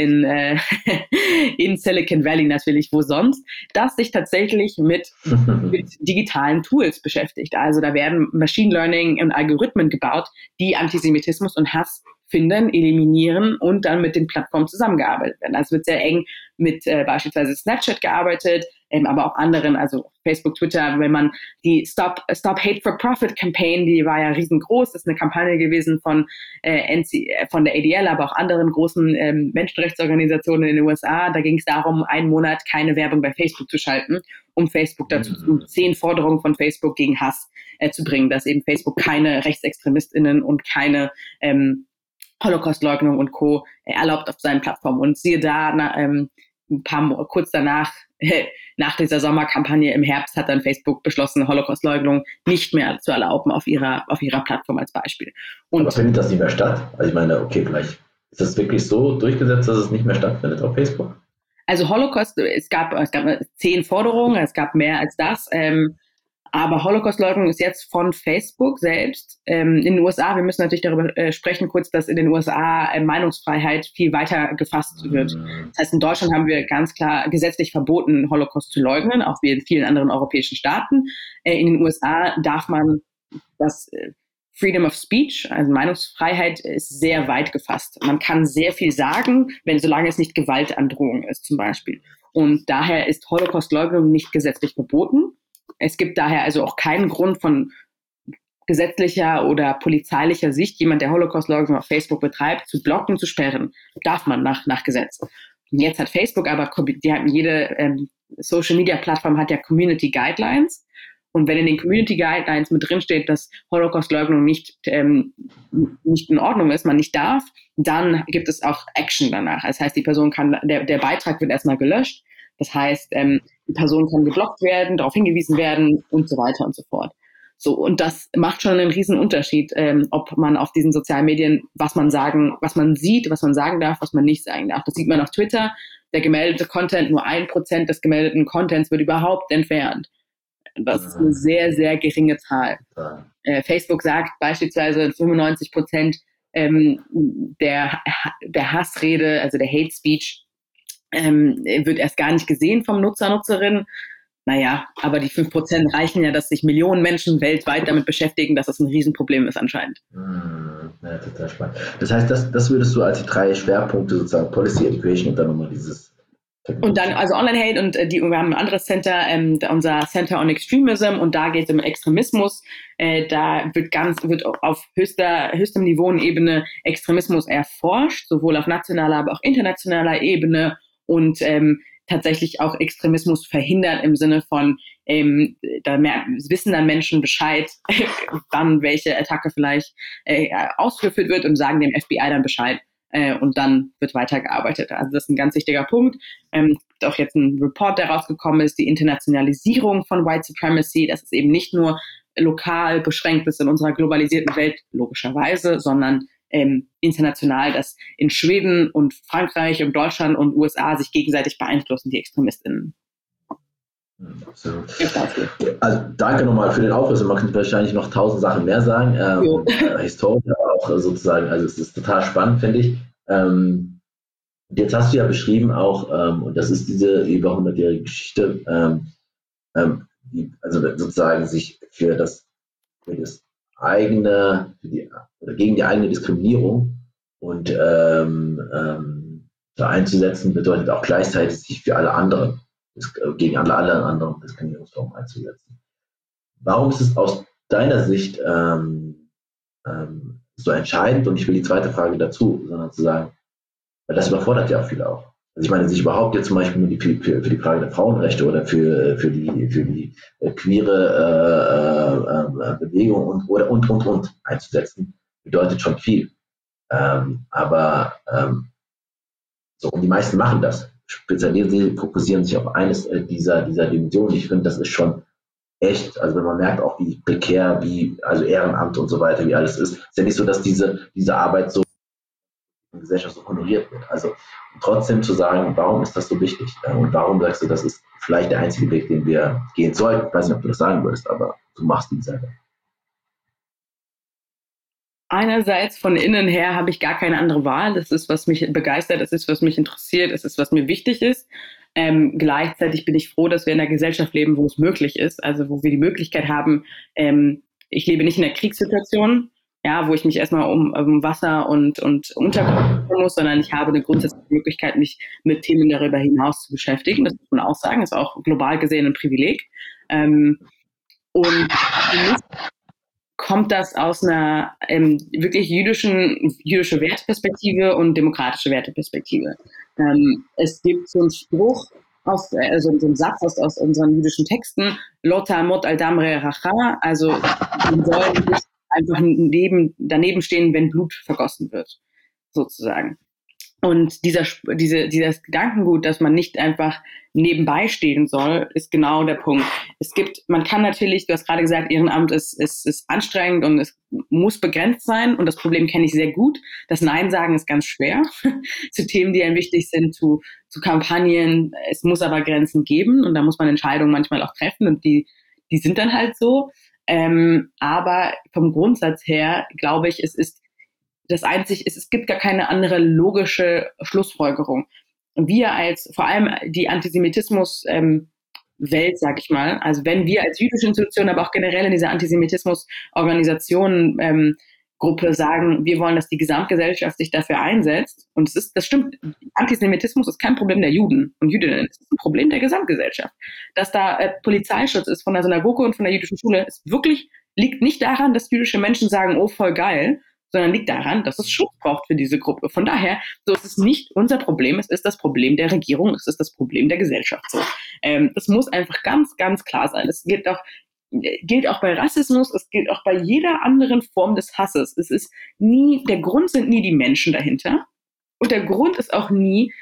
in Silicon Valley natürlich, wo sonst, das sich tatsächlich mit digitalen Tools beschäftigt. Also da werden Machine Learning und Algorithmen gebaut, die Antisemitismus und Hass finden, eliminieren und dann mit den Plattformen zusammengearbeitet werden. Also wird sehr eng mit beispielsweise Snapchat gearbeitet, aber auch anderen, also Facebook, Twitter. Wenn man die Stop Hate for Profit Campaign, die war ja riesengroß, das ist eine Kampagne gewesen von der ADL, aber auch anderen großen Menschenrechtsorganisationen in den USA. Da ging es darum, einen Monat keine Werbung bei Facebook zu schalten, um Facebook dazu zu 10 Forderungen von Facebook gegen Hass zu bringen, dass eben Facebook keine RechtsextremistInnen und keine Holocaust-Leugnung und Co. Erlaubt auf seinen Plattformen. Und siehe da, kurz danach, nach dieser Sommerkampagne im Herbst, hat dann Facebook beschlossen, Holocaust-Leugnung nicht mehr zu erlauben auf ihrer Plattform als Beispiel. Und aber findet das nicht mehr statt? Also ich meine, okay, vielleicht ist das wirklich so durchgesetzt, dass es nicht mehr stattfindet auf Facebook? Also Holocaust, es gab 10 Forderungen, es gab mehr als das. Aber Holocaust-Leugnung ist jetzt von Facebook selbst. In den USA, wir müssen natürlich darüber sprechen kurz, dass in den USA Meinungsfreiheit viel weiter gefasst wird. Das heißt, in Deutschland haben wir ganz klar gesetzlich verboten, Holocaust zu leugnen, auch wie in vielen anderen europäischen Staaten. In den USA darf man das Freedom of Speech, also Meinungsfreiheit, ist sehr weit gefasst. Man kann sehr viel sagen, solange es nicht Gewaltandrohung ist zum Beispiel. Und daher ist Holocaust-Leugnung nicht gesetzlich verboten. Es gibt daher also auch keinen Grund von gesetzlicher oder polizeilicher Sicht, jemand, der Holocaust-Leugnung auf Facebook betreibt, zu blocken, zu sperren. Darf man nach Gesetz. Und jetzt hat Facebook aber, jede Social-Media-Plattform hat ja Community Guidelines. Und wenn in den Community Guidelines mit drin steht, dass Holocaust-Leugnung nicht in Ordnung ist, man nicht darf, dann gibt es auch Action danach. Das heißt, die Person der Beitrag wird erstmal gelöscht. Das heißt, die Person kann geblockt werden, darauf hingewiesen werden und so weiter und so fort. So, und das macht schon einen riesen Unterschied, ob man auf diesen sozialen Medien, was man sieht, was man sagen darf, was man nicht sagen darf. Das sieht man auf Twitter. Der gemeldete Content, nur 1% des gemeldeten Contents wird überhaupt entfernt. Das ist eine sehr, sehr geringe Zahl. Facebook sagt beispielsweise 95% der Hassrede, also der Hate Speech, wird erst gar nicht gesehen vom Nutzer, Nutzerin. Naja, aber die 5% reichen ja, dass sich Millionen Menschen weltweit damit beschäftigen, dass das ein Riesenproblem ist anscheinend. Ja, total spannend. Das heißt, das würdest du als die 3 Schwerpunkte sozusagen Policy Education und dann nochmal dieses und dann also Online-Hate und wir haben ein anderes Center, unser Center on Extremism, und da geht es um Extremismus. Da wird auf höchstem Niveau und Ebene Extremismus erforscht, sowohl auf nationaler, aber auch internationaler Ebene, und tatsächlich auch Extremismus verhindert im Sinne von, wissen dann Menschen Bescheid, wann welche Attacke vielleicht ausgeführt wird, und sagen dem FBI dann Bescheid. Und dann wird weitergearbeitet. Also das ist ein ganz wichtiger Punkt. Auch jetzt ein Report, der rausgekommen ist, die Internationalisierung von White Supremacy, dass es eben nicht nur lokal beschränkt ist in unserer globalisierten Welt, logischerweise, sondern international, dass in Schweden und Frankreich und Deutschland und USA sich gegenseitig beeinflussen, die ExtremistInnen. Absolut. Also danke nochmal für den Aufriss. Man könnte wahrscheinlich noch 1000 Sachen mehr sagen. Historisch, aber auch sozusagen, also es ist total spannend, finde ich. Jetzt hast du ja beschrieben auch, und das ist diese über 100-jährige Geschichte, die also sozusagen sich für das eigene, oder gegen die eigene Diskriminierung und da einzusetzen, bedeutet auch gleichzeitig sich für alle anderen, gegen alle anderen Diskriminierungsformen einzusetzen. Warum ist es aus deiner Sicht so entscheidend? Und ich will die zweite Frage dazu, sondern zu sagen, weil das überfordert ja auch viele auch. Also ich meine, sich überhaupt jetzt zum Beispiel nur für die Frage der Frauenrechte oder für die queere Bewegung und einzusetzen, bedeutet schon viel. Aber so, und die meisten machen das. Spezialisieren, fokussieren sich auf eines dieser Dimensionen. Ich finde, das ist schon echt, also wenn man merkt auch, wie prekär, also Ehrenamt und so weiter, wie alles ist ja nicht so, dass diese Arbeit so in der Gesellschaft so honoriert wird. Also trotzdem zu sagen, warum ist das so wichtig? Und warum sagst du, das ist vielleicht der einzige Weg, den wir gehen sollten? Ich weiß nicht, ob du das sagen würdest, aber du machst ihn selber. Einerseits von innen her habe ich gar keine andere Wahl. Das ist, was mich begeistert, das ist, was mich interessiert, das ist, was mir wichtig ist. Gleichzeitig bin ich froh, dass wir in einer Gesellschaft leben, wo es möglich ist, also wo wir die Möglichkeit haben, ich lebe nicht in einer Kriegssituation, ja, wo ich mich erstmal um Wasser und Unterkunft kümmern muss, sondern ich habe eine grundsätzliche Möglichkeit, mich mit Themen darüber hinaus zu beschäftigen. Das muss man auch sagen, ist auch global gesehen ein Privileg. Und für mich kommt das aus einer wirklich jüdische Werteperspektive und demokratische Werteperspektive. Es gibt so einen Spruch, so einen Satz aus unseren jüdischen Texten, Lo ta'amod al damre racha, also man soll nicht einfach daneben stehen, wenn Blut vergossen wird, sozusagen. Und dieses Gedankengut, dass man nicht einfach nebenbei stehen soll, ist genau der Punkt. Man kann natürlich, du hast gerade gesagt, Ehrenamt ist anstrengend und es muss begrenzt sein. Und das Problem kenne ich sehr gut. Das Nein sagen ist ganz schwer zu Themen, die einem wichtig sind, zu Kampagnen. Es muss aber Grenzen geben und da muss man Entscheidungen manchmal auch treffen und die sind dann halt so. Aber vom Grundsatz her glaube ich, es gibt gar keine andere logische Schlussfolgerung. Wir vor allem die Antisemitismus-Welt, sag ich mal, also wenn wir als jüdische Institution, aber auch generell in dieser Antisemitismus-Organisation Gruppe sagen, wir wollen, dass die Gesamtgesellschaft sich dafür einsetzt, und das stimmt, Antisemitismus ist kein Problem der Juden und Jüdinnen, es ist ein Problem der Gesamtgesellschaft. Dass da Polizeischutz ist von der Synagoge und von der jüdischen Schule, liegt nicht daran, dass jüdische Menschen sagen, oh, voll geil, sondern liegt daran, dass es Schutz braucht für diese Gruppe. Von daher, so ist es nicht unser Problem, es ist das Problem der Regierung, es ist das Problem der Gesellschaft. So. Das muss einfach ganz, ganz klar sein. Es gilt auch bei Rassismus, es gilt auch bei jeder anderen Form des Hasses. Der Grund sind nie die Menschen dahinter. Und der Grund ist auch nie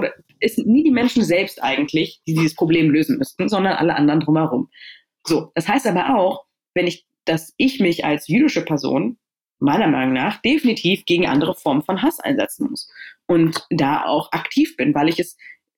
die Menschen selbst eigentlich, die dieses Problem lösen müssten, sondern alle anderen drumherum. So. Das heißt aber auch, dass ich mich als jüdische Person meiner Meinung nach definitiv gegen andere Formen von Hass einsetzen muss und da auch aktiv bin, weil ich es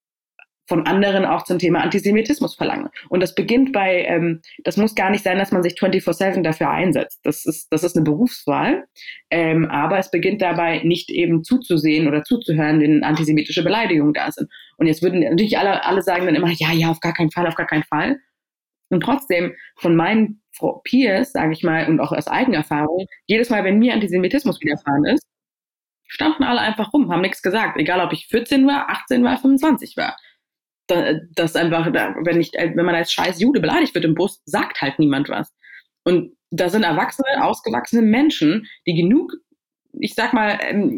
von anderen auch zum Thema Antisemitismus verlange. Und das beginnt das muss gar nicht sein, dass man sich 24/7 dafür einsetzt. Das ist eine Berufswahl, aber es beginnt dabei, nicht eben zuzusehen oder zuzuhören, wenn antisemitische Beleidigungen da sind. Und jetzt würden natürlich alle sagen dann immer, ja, auf gar keinen Fall, auf gar keinen Fall. Und trotzdem, von meinen Peers, sage ich mal, und auch aus Eigenerfahrung, jedes Mal, wenn mir Antisemitismus widerfahren ist, standen alle einfach rum, haben nichts gesagt. Egal, ob ich 14 war, 18 war, 25 war. Das einfach, wenn man als scheiß Jude beleidigt wird im Bus, sagt halt niemand was. Und da sind erwachsene, ausgewachsene Menschen, die genug, ich sag mal,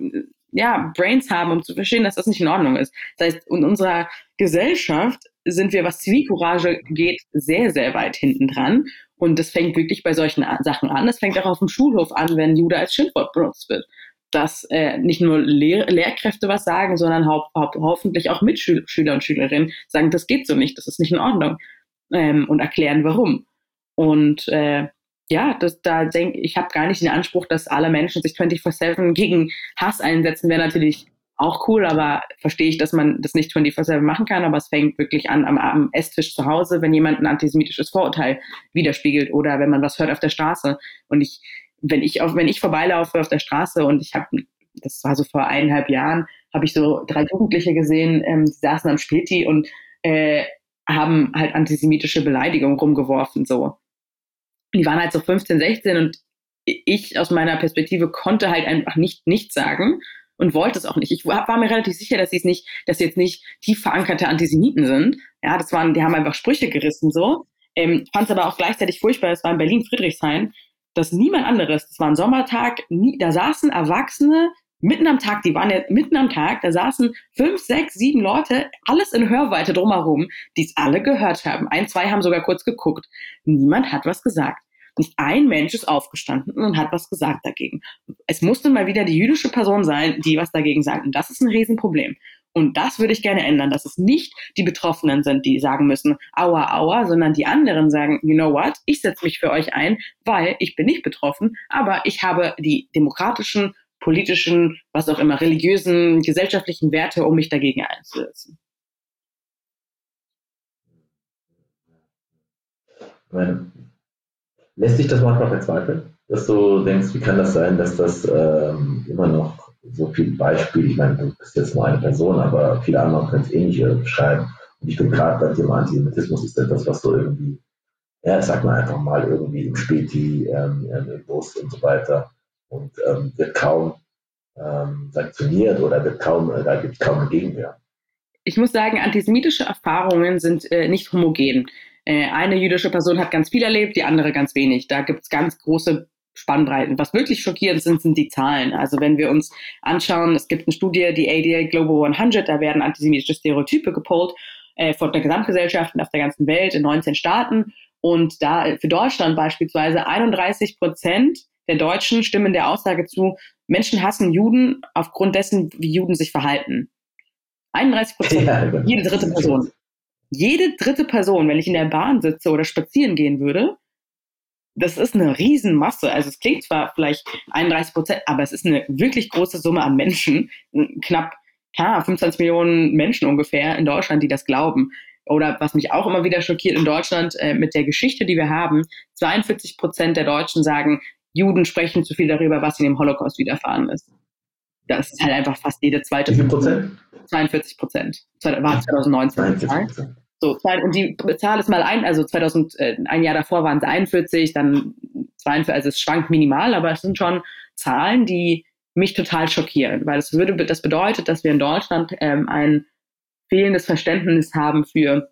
Brains haben, um zu verstehen, dass das nicht in Ordnung ist. Das heißt, in unserer Gesellschaft sind wir, was Zivilcourage geht, sehr, sehr weit hinten dran. Und das fängt wirklich bei solchen Sachen an. Das fängt auch auf dem Schulhof an, wenn Jude als Schimpfwort benutzt wird. Dass nicht nur Lehrkräfte was sagen, sondern hoffentlich auch Mitschüler und Schülerinnen sagen, das geht so nicht, das ist nicht in Ordnung. Und erklären, warum. Und ich habe gar nicht den Anspruch, dass alle Menschen sich 24/7 gegen Hass einsetzen, wäre natürlich auch cool, aber verstehe ich, dass man das nicht 24/7 machen kann, aber es fängt wirklich an am Esstisch zu Hause, wenn jemand ein antisemitisches Vorurteil widerspiegelt oder wenn man was hört auf der Straße. Und wenn ich vorbeilaufe auf der Straße und das war so vor 1,5 Jahren, habe ich so 3 Jugendliche gesehen, die saßen am Späti und haben halt antisemitische Beleidigungen rumgeworfen, so. Die waren halt so 15, 16 und ich aus meiner Perspektive konnte halt einfach nichts sagen und wollte es auch nicht. Ich war mir relativ sicher, dass sie jetzt nicht tief verankerte Antisemiten sind. Ja, die haben einfach Sprüche gerissen, so. Fand es aber auch gleichzeitig furchtbar, es war in Berlin-Friedrichshain, dass niemand anderes, das war ein Sommertag, da saßen Erwachsene mitten am Tag, die waren ja mitten am Tag, da saßen 5, 6, 7 Leute, alles in Hörweite drumherum, die es alle gehört haben. 1, 2 haben sogar kurz geguckt. Niemand hat was gesagt. Nicht ein Mensch ist aufgestanden und hat was gesagt dagegen. Es musste mal wieder die jüdische Person sein, die was dagegen sagt. Und das ist ein Riesenproblem. Und das würde ich gerne ändern, dass es nicht die Betroffenen sind, die sagen müssen, aua, aua, sondern die anderen sagen, you know what, ich setze mich für euch ein, weil ich bin nicht betroffen, aber ich habe die demokratischen, politischen, was auch immer, religiösen, gesellschaftlichen Werte, um mich dagegen einzusetzen. Lässt sich das manchmal verzweifeln, dass du denkst, wie kann das sein, dass das immer noch so viele Beispiele, ich meine, du bist jetzt nur eine Person, aber viele andere können es ähnlich beschreiben. Und ich bin gerade bei dem Antisemitismus ist etwas, was so irgendwie, ja, sag mal einfach mal irgendwie im Späti, im Bus und so weiter und wird kaum sanktioniert oder da gibt es kaum eine Gegenwehr. Ich muss sagen, antisemitische Erfahrungen sind nicht homogen. Eine jüdische Person hat ganz viel erlebt, die andere ganz wenig. Da gibt es ganz große Spannbreiten. Was wirklich schockierend sind die Zahlen. Also wenn wir uns anschauen, es gibt eine Studie, die ADA Global 100, da werden antisemitische Stereotype gepollt von der Gesamtgesellschaft auf der ganzen Welt in 19 Staaten. Und da für Deutschland beispielsweise 31% der Deutschen stimmen der Aussage zu, Menschen hassen Juden aufgrund dessen, wie Juden sich verhalten. 31%, ja, jede dritte Person. Jede dritte Person, wenn ich in der Bahn sitze oder spazieren gehen würde, das ist eine Riesenmasse. Also es klingt zwar vielleicht 31%, aber es ist eine wirklich große Summe an Menschen. Knapp 25 Millionen Menschen ungefähr in Deutschland, die das glauben. Oder was mich auch immer wieder schockiert in Deutschland mit der Geschichte, die wir haben, 42% der Deutschen sagen, Juden sprechen zu viel darüber, was ihnen im Holocaust widerfahren ist. Das ist halt einfach fast jede zweite. Wie viel Prozent? 42%. War 2019. So, und die Zahl ist mal also ein Jahr davor waren es 41, dann 42, also es schwankt minimal, aber es sind schon Zahlen, die mich total schockieren, weil das bedeutet, dass wir in Deutschland ein fehlendes Verständnis haben für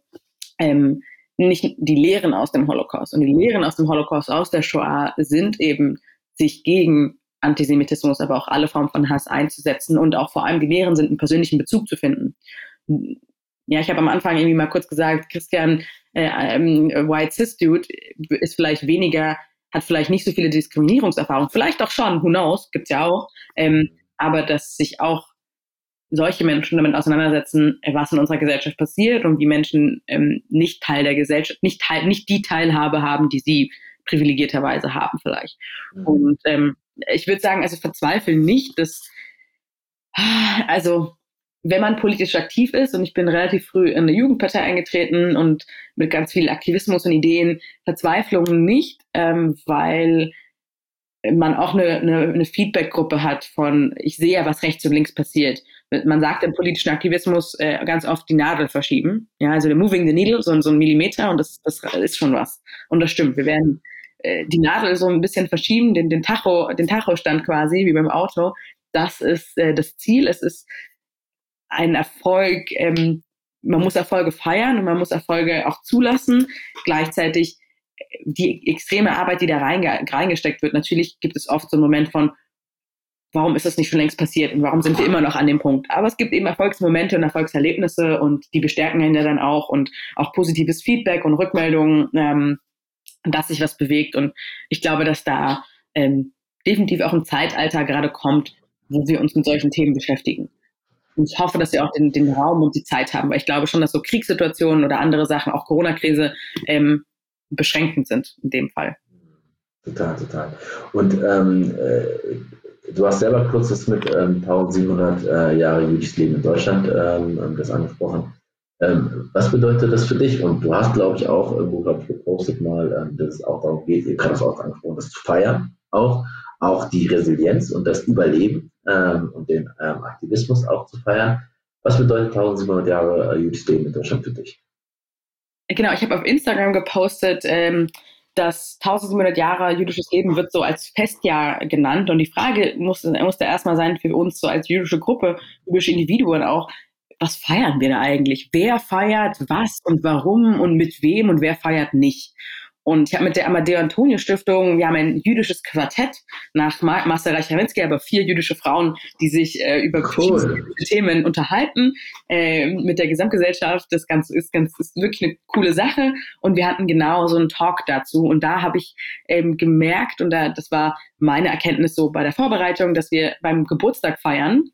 nicht die Lehren aus dem Holocaust. Und die Lehren aus dem Holocaust, aus der Shoah, sind eben, sich gegen Antisemitismus, aber auch alle Formen von Hass einzusetzen und auch vor allem die Lehren sind, einen persönlichen Bezug zu finden. Ja, ich habe am Anfang irgendwie mal kurz gesagt, Christian, White Cis Dude ist vielleicht hat vielleicht nicht so viele Diskriminierungserfahrungen, vielleicht auch schon, who knows, gibt's ja auch, aber dass sich auch solche Menschen damit auseinandersetzen, was in unserer Gesellschaft passiert und wie Menschen nicht Teil der Gesellschaft, nicht die Teilhabe haben, die sie privilegierterweise haben vielleicht. Und ich würde sagen, also verzweifeln nicht, also wenn man politisch aktiv ist, und ich bin relativ früh in eine Jugendpartei eingetreten und mit ganz viel Aktivismus und Ideen, Verzweiflung nicht, weil man auch eine Feedback-Gruppe hat von, ich sehe ja, was rechts und links passiert. Man sagt im politischen Aktivismus ganz oft die Nadel verschieben. Ja, also der Moving the Needle, so ein Millimeter, und das ist schon was. Und das stimmt. Wir werden die Nadel so ein bisschen verschieben, den Tachostand quasi, wie beim Auto. Das ist das Ziel. Es ist ein Erfolg. Man muss Erfolge feiern und man muss Erfolge auch zulassen. Gleichzeitig die extreme Arbeit, die da reingesteckt wird. Natürlich gibt es oft so einen Moment von, warum ist das nicht schon längst passiert und warum sind wir immer noch an dem Punkt? Aber es gibt eben Erfolgsmomente und Erfolgserlebnisse und die bestärken einen ja dann auch und auch positives Feedback und Rückmeldungen, dass sich was bewegt. Und ich glaube, dass da definitiv auch ein Zeitalter gerade kommt, wo wir uns mit solchen Themen beschäftigen. Und ich hoffe, dass wir auch den Raum und die Zeit haben, weil ich glaube schon, dass so Kriegssituationen oder andere Sachen, auch Corona-Krise, beschränkend sind in dem Fall. Total. Und du hast selber kurzes mit 1700 Jahre jüdisches Leben in Deutschland das angesprochen. Was bedeutet das für dich? Und du hast, glaube ich, auch irgendwo, gepostet mal, dass es auch darum geht, ihr habt das auch angesprochen, das zu feiern, auch die Resilienz und das Überleben und den Aktivismus auch zu feiern. Was bedeutet 1700 Jahre jüdisches Leben in Deutschland für dich? Genau, ich habe auf Instagram gepostet, dass 1700 Jahre jüdisches Leben wird so als Festjahr genannt. Und die Frage musste erstmal sein für uns so als jüdische Gruppe, jüdische Individuen auch, was feiern wir da eigentlich? Wer feiert was und warum und mit wem und wer feiert nicht? Und ich habe mit der Amadeo-Antonio-Stiftung, wir haben ein jüdisches Quartett nach Marcel Reich-Rawinsky, aber 4 jüdische Frauen, die sich über verschiedene Themen unterhalten mit der Gesamtgesellschaft. Das Ganze ist wirklich eine coole Sache. Und wir hatten genau so einen Talk dazu. Und da habe ich gemerkt, und das war meine Erkenntnis so bei der Vorbereitung, dass wir beim Geburtstag feiern.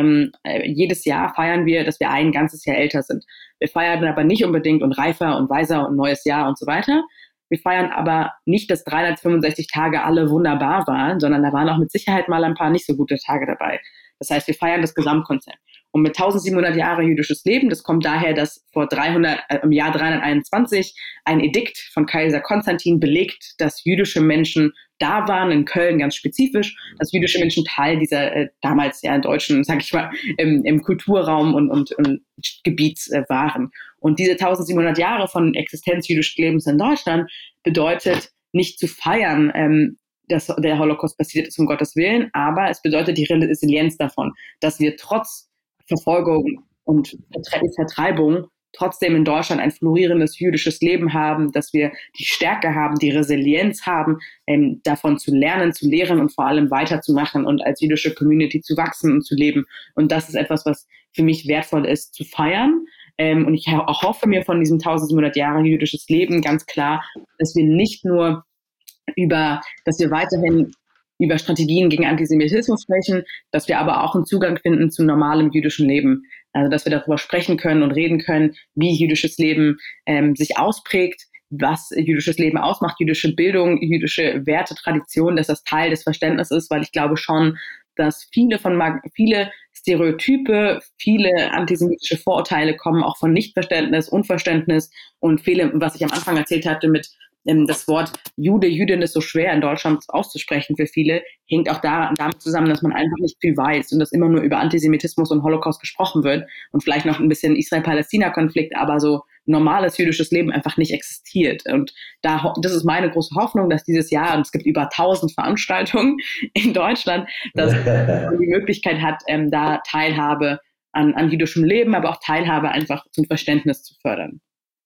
Jedes Jahr feiern wir, dass wir ein ganzes Jahr älter sind. Wir feiern aber nicht unbedingt und reifer und weiser und neues Jahr und so weiter. Wir feiern aber nicht, dass 365 Tage alle wunderbar waren, sondern da waren auch mit Sicherheit mal ein paar nicht so gute Tage dabei. Das heißt, wir feiern das Gesamtkonzept. Und mit 1700 Jahre jüdisches Leben, das kommt daher, dass im Jahr 321 ein Edikt von Kaiser Konstantin belegt, dass jüdische Menschen da waren, in Köln ganz spezifisch, dass jüdische Menschen Teil dieser damals ja in deutschen, sag ich mal, im Kulturraum und Gebiets waren. Und diese 1700 Jahre von Existenz jüdischen Lebens in Deutschland bedeutet nicht zu feiern, dass der Holocaust passiert ist, um Gottes Willen, aber es bedeutet die Resilienz davon, dass wir trotz Verfolgung und Vertreibung trotzdem in Deutschland ein florierendes jüdisches Leben haben, dass wir die Stärke haben, die Resilienz haben, davon zu lernen, zu lehren und vor allem weiterzumachen und als jüdische Community zu wachsen und zu leben. Und das ist etwas, was für mich wertvoll ist, zu feiern. Und ich hoffe mir von diesem 1700 Jahre jüdisches Leben ganz klar, dass wir nicht nur dass wir weiterhin über Strategien gegen Antisemitismus sprechen, dass wir aber auch einen Zugang finden zu normalem jüdischen Leben. Also, dass wir darüber sprechen können und reden können, wie jüdisches Leben sich ausprägt, was jüdisches Leben ausmacht, jüdische Bildung, jüdische Werte, Tradition, dass das Teil des Verständnisses ist, weil ich glaube schon, dass viele Stereotype, viele antisemitische Vorurteile kommen auch von Nichtverständnis, Unverständnis und viele, was ich am Anfang erzählt hatte mit das Wort Jude, Jüdin ist so schwer in Deutschland auszusprechen für viele, hängt auch damit zusammen, dass man einfach nicht viel weiß und dass immer nur über Antisemitismus und Holocaust gesprochen wird und vielleicht noch ein bisschen Israel-Palästina-Konflikt, aber so normales jüdisches Leben einfach nicht existiert. Und das ist meine große Hoffnung, dass dieses Jahr, und es gibt über 1000 Veranstaltungen in Deutschland, dass man die Möglichkeit hat, da Teilhabe an jüdischem Leben, aber auch Teilhabe einfach zum Verständnis zu fördern.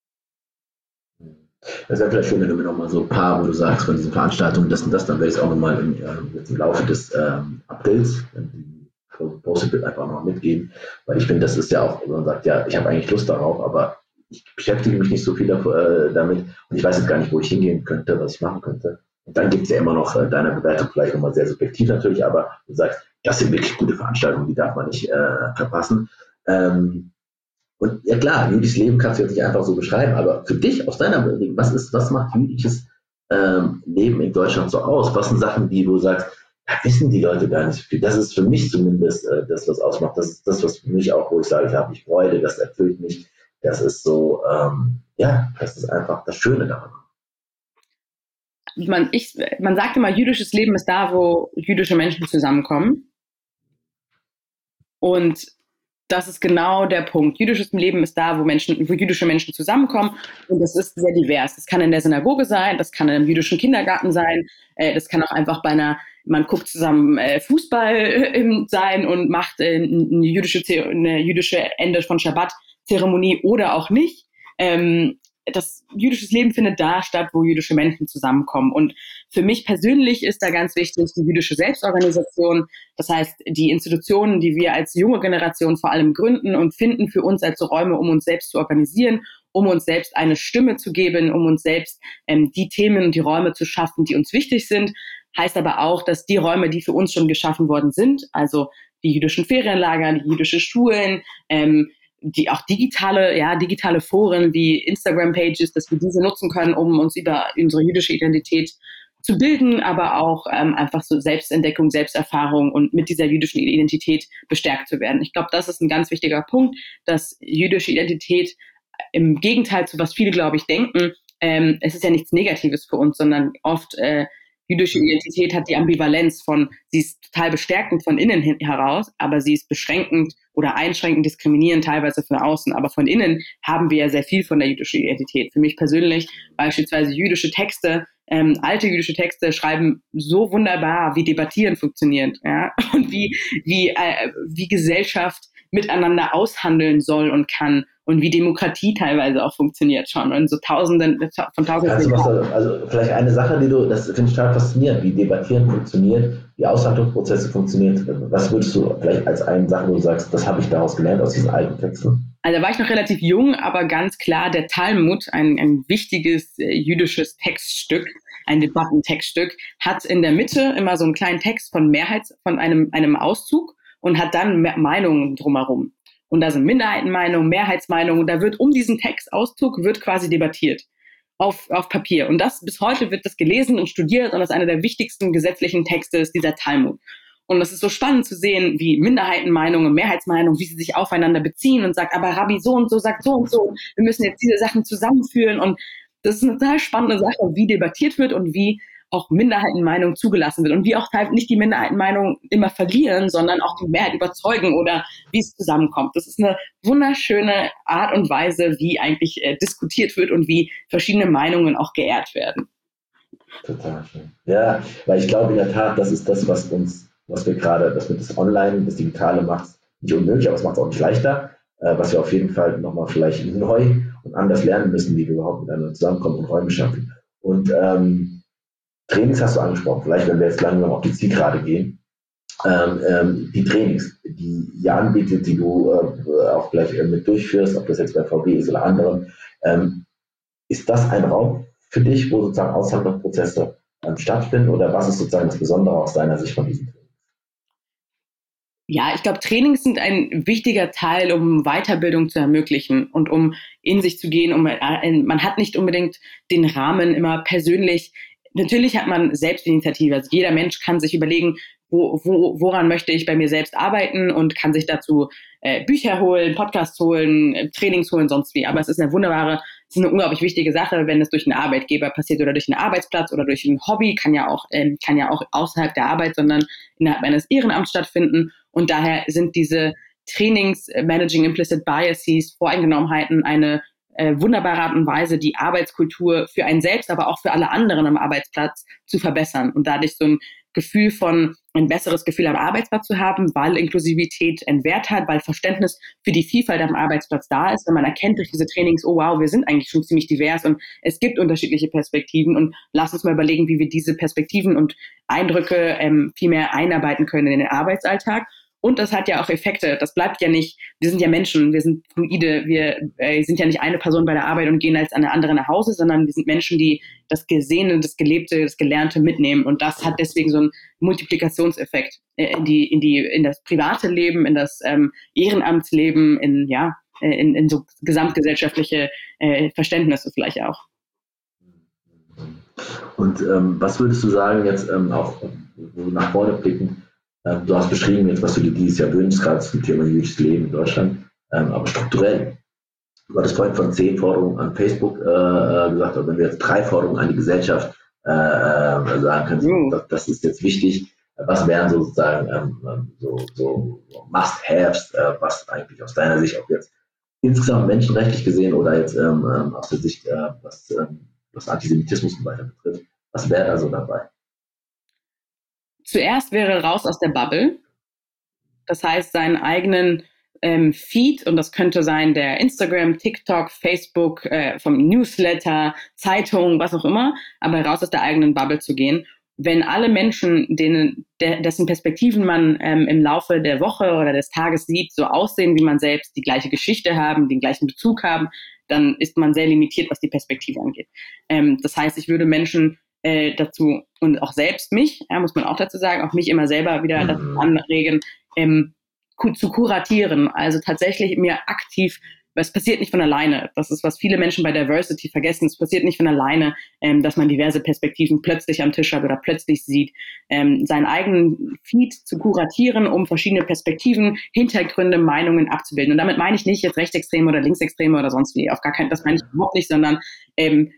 Das wäre vielleicht schön, wenn du mir nochmal so ein paar, wo du sagst, von diesen Veranstaltungen, das und das, dann werde ich es auch nochmal im Laufe des Aprils, Post-it einfach noch mitgeben, weil ich finde, das ist ja auch, man sagt, ja, ich habe eigentlich Lust darauf, aber ich beschäftige mich nicht so viel damit und ich weiß jetzt gar nicht, wo ich hingehen könnte, was ich machen könnte. Und dann gibt es ja immer noch deine Bewertung, vielleicht nochmal sehr subjektiv natürlich, aber du sagst, das sind wirklich gute Veranstaltungen, die darf man nicht verpassen. Und ja klar, jüdisches Leben kannst du jetzt nicht einfach so beschreiben, aber für dich, aus deiner Überlegung, was macht jüdisches Leben in Deutschland so aus? Was sind Sachen, die du sagst, da wissen die Leute gar nicht so viel. Das ist für mich zumindest das, was ausmacht. Das ist das, was für mich auch, wo ich sage, ich habe mich Freude, das erfüllt mich. Das ist so, das ist einfach das Schöne daran. Man sagt immer, jüdisches Leben ist da, wo jüdische Menschen zusammenkommen. Und das ist genau der Punkt. Jüdisches Leben ist da, wo jüdische Menschen zusammenkommen. Und das ist sehr divers. Das kann in der Synagoge sein, das kann in einem jüdischen Kindergarten sein, das kann auch einfach man guckt zusammen Fußball sein und macht eine jüdische Ende von Schabbat-Zeremonie oder auch nicht. Das jüdisches Leben findet da statt, wo jüdische Menschen zusammenkommen. Und für mich persönlich ist da ganz wichtig die jüdische Selbstorganisation. Das heißt, die Institutionen, die wir als junge Generation vor allem gründen und finden für uns als Räume, um uns selbst zu organisieren, um uns selbst eine Stimme zu geben, um uns selbst die Themen und die Räume zu schaffen, die uns wichtig sind. Heißt aber auch, dass die Räume, die für uns schon geschaffen worden sind, also die jüdischen Ferienlager, die jüdische Schulen, die auch digitale Foren wie Instagram-Pages, dass wir diese nutzen können, um uns über unsere jüdische Identität zu bilden, aber auch einfach so Selbstentdeckung, Selbsterfahrung und mit dieser jüdischen Identität bestärkt zu werden. Ich glaube, das ist ein ganz wichtiger Punkt, dass jüdische Identität im Gegenteil zu was viele, glaube ich, denken, es ist ja nichts Negatives für uns, sondern oft jüdische Identität hat die Ambivalenz von, sie ist total bestärkend von innen heraus, aber sie ist beschränkend oder einschränkend, diskriminierend teilweise von außen. Aber von innen haben wir ja sehr viel von der jüdischen Identität. Für mich persönlich beispielsweise jüdische Texte, alte jüdische Texte schreiben so wunderbar, wie Debattieren funktioniert, ja, und wie Gesellschaft miteinander aushandeln soll und kann und wie Demokratie teilweise auch funktioniert schon und so Tausenden von Kannst du also vielleicht eine Sache, das finde ich total faszinierend, wie Debattieren funktioniert, wie Aushandlungsprozesse funktionieren. Was würdest du vielleicht als eine Sache, wo du sagst, das habe ich daraus gelernt aus diesen alten Texten? Also da war ich noch relativ jung, aber ganz klar der Talmud, ein wichtiges jüdisches Textstück, ein Debattentextstück, hat in der Mitte immer so einen kleinen Text von einem Auszug und hat dann Meinungen drumherum. Und da sind Minderheitenmeinungen, Mehrheitsmeinungen, und da wird um diesen Textauszug wird quasi debattiert auf Papier. Und das bis heute wird das gelesen und studiert und das ist einer der wichtigsten gesetzlichen Texte ist dieser Talmud. Und das ist so spannend zu sehen, wie Minderheitenmeinungen, Mehrheitsmeinungen, wie sie sich aufeinander beziehen und sagt, aber Rabbi so und so sagt so und so, wir müssen jetzt diese Sachen zusammenführen. Und das ist eine total spannende Sache, wie debattiert wird und wie auch Minderheitenmeinung zugelassen wird und wie auch nicht die Minderheitenmeinung immer verlieren, sondern auch die Mehrheit überzeugen oder wie es zusammenkommt. Das ist eine wunderschöne Art und Weise, wie eigentlich diskutiert wird und wie verschiedene Meinungen auch geehrt werden. Total schön. Ja, weil ich glaube in der Tat, das ist das, was wir gerade, das mit das Online, das Digitale macht nicht unmöglich, aber es macht es auch nicht leichter, was wir auf jeden Fall nochmal vielleicht neu und anders lernen müssen, wie wir überhaupt miteinander zusammenkommen und Räume schaffen. Und Trainings hast du angesprochen, vielleicht wenn wir jetzt langsam auf die Zielgerade gehen. Die Trainings, die ihr anbietet, die du auch gleich mit durchführst, ob das jetzt bei VW ist oder anderen, ist das ein Raum für dich, wo sozusagen Aushandlungsprozesse stattfinden oder was ist sozusagen das Besondere aus deiner Sicht von diesen Trainings? Ja, ich glaube, Trainings sind ein wichtiger Teil, um Weiterbildung zu ermöglichen und um in sich zu gehen. Man hat nicht unbedingt den Rahmen immer persönlich. Natürlich hat man Selbstinitiative. Also jeder Mensch kann sich überlegen, woran möchte ich bei mir selbst arbeiten und kann sich dazu Bücher holen, Podcasts holen, Trainings holen, sonst wie. Aber es ist eine unglaublich wichtige Sache, wenn es durch einen Arbeitgeber passiert oder durch einen Arbeitsplatz oder durch ein Hobby, kann ja auch außerhalb der Arbeit, sondern innerhalb eines Ehrenamts stattfinden. Und daher sind diese Trainings, Managing Implicit Biases, Voreingenommenheiten, eine wunderbare Art und Weise, die Arbeitskultur für einen selbst, aber auch für alle anderen am Arbeitsplatz zu verbessern und dadurch so ein besseres Gefühl am Arbeitsplatz zu haben, weil Inklusivität einen Wert hat, weil Verständnis für die Vielfalt am Arbeitsplatz da ist, wenn man erkennt durch diese Trainings, oh wow, wir sind eigentlich schon ziemlich divers und es gibt unterschiedliche Perspektiven und lass uns mal überlegen, wie wir diese Perspektiven und Eindrücke viel mehr einarbeiten können in den Arbeitsalltag. Und das hat ja auch Effekte. Das bleibt ja nicht, wir sind ja Menschen, wir sind fluide, wir sind ja nicht eine Person bei der Arbeit und gehen als eine andere nach Hause, sondern wir sind Menschen, die das Gesehene, das Gelebte, das Gelernte mitnehmen. Und das hat deswegen so einen Multiplikationseffekt in das private Leben, in das Ehrenamtsleben, in so gesamtgesellschaftliche Verständnisse vielleicht auch. Und was würdest du sagen jetzt auch nach vorne blicken? Du hast beschrieben jetzt, was du dir dieses Jahr wünschst, gerade zum Thema jüdisches Leben in Deutschland, aber strukturell. Du hattest vorhin von 10 Forderungen an Facebook gesagt, aber wenn wir jetzt 3 Forderungen an die Gesellschaft sagen können, das ist jetzt wichtig, was wären sozusagen so Must-Haves, was eigentlich aus deiner Sicht auch jetzt insgesamt menschenrechtlich gesehen oder jetzt aus der Sicht, was Antisemitismus und weiter betrifft, was wäre da so dabei? Zuerst wäre raus aus der Bubble. Das heißt, seinen eigenen Feed, und das könnte sein der Instagram, TikTok, Facebook, vom Newsletter, Zeitung, was auch immer, aber raus aus der eigenen Bubble zu gehen. Wenn alle Menschen, dessen Perspektiven man im Laufe der Woche oder des Tages sieht, so aussehen wie man selbst, die gleiche Geschichte haben, den gleichen Bezug haben, dann ist man sehr limitiert, was die Perspektive angeht. Das heißt, ich würde Menschen dazu und auch selbst mich, muss man auch dazu sagen, auch mich immer selber wieder dazu anregen, zu kuratieren, also tatsächlich mir aktiv es passiert nicht von alleine. Das ist, was viele Menschen bei Diversity vergessen. Es passiert nicht von alleine, dass man diverse Perspektiven plötzlich am Tisch hat oder plötzlich sieht. Seinen eigenen Feed zu kuratieren, um verschiedene Perspektiven, Hintergründe, Meinungen abzubilden. Und damit meine ich nicht jetzt Rechtsextreme oder Linksextreme oder sonst wie. Auf gar keinen, das meine ich überhaupt nicht, sondern wenn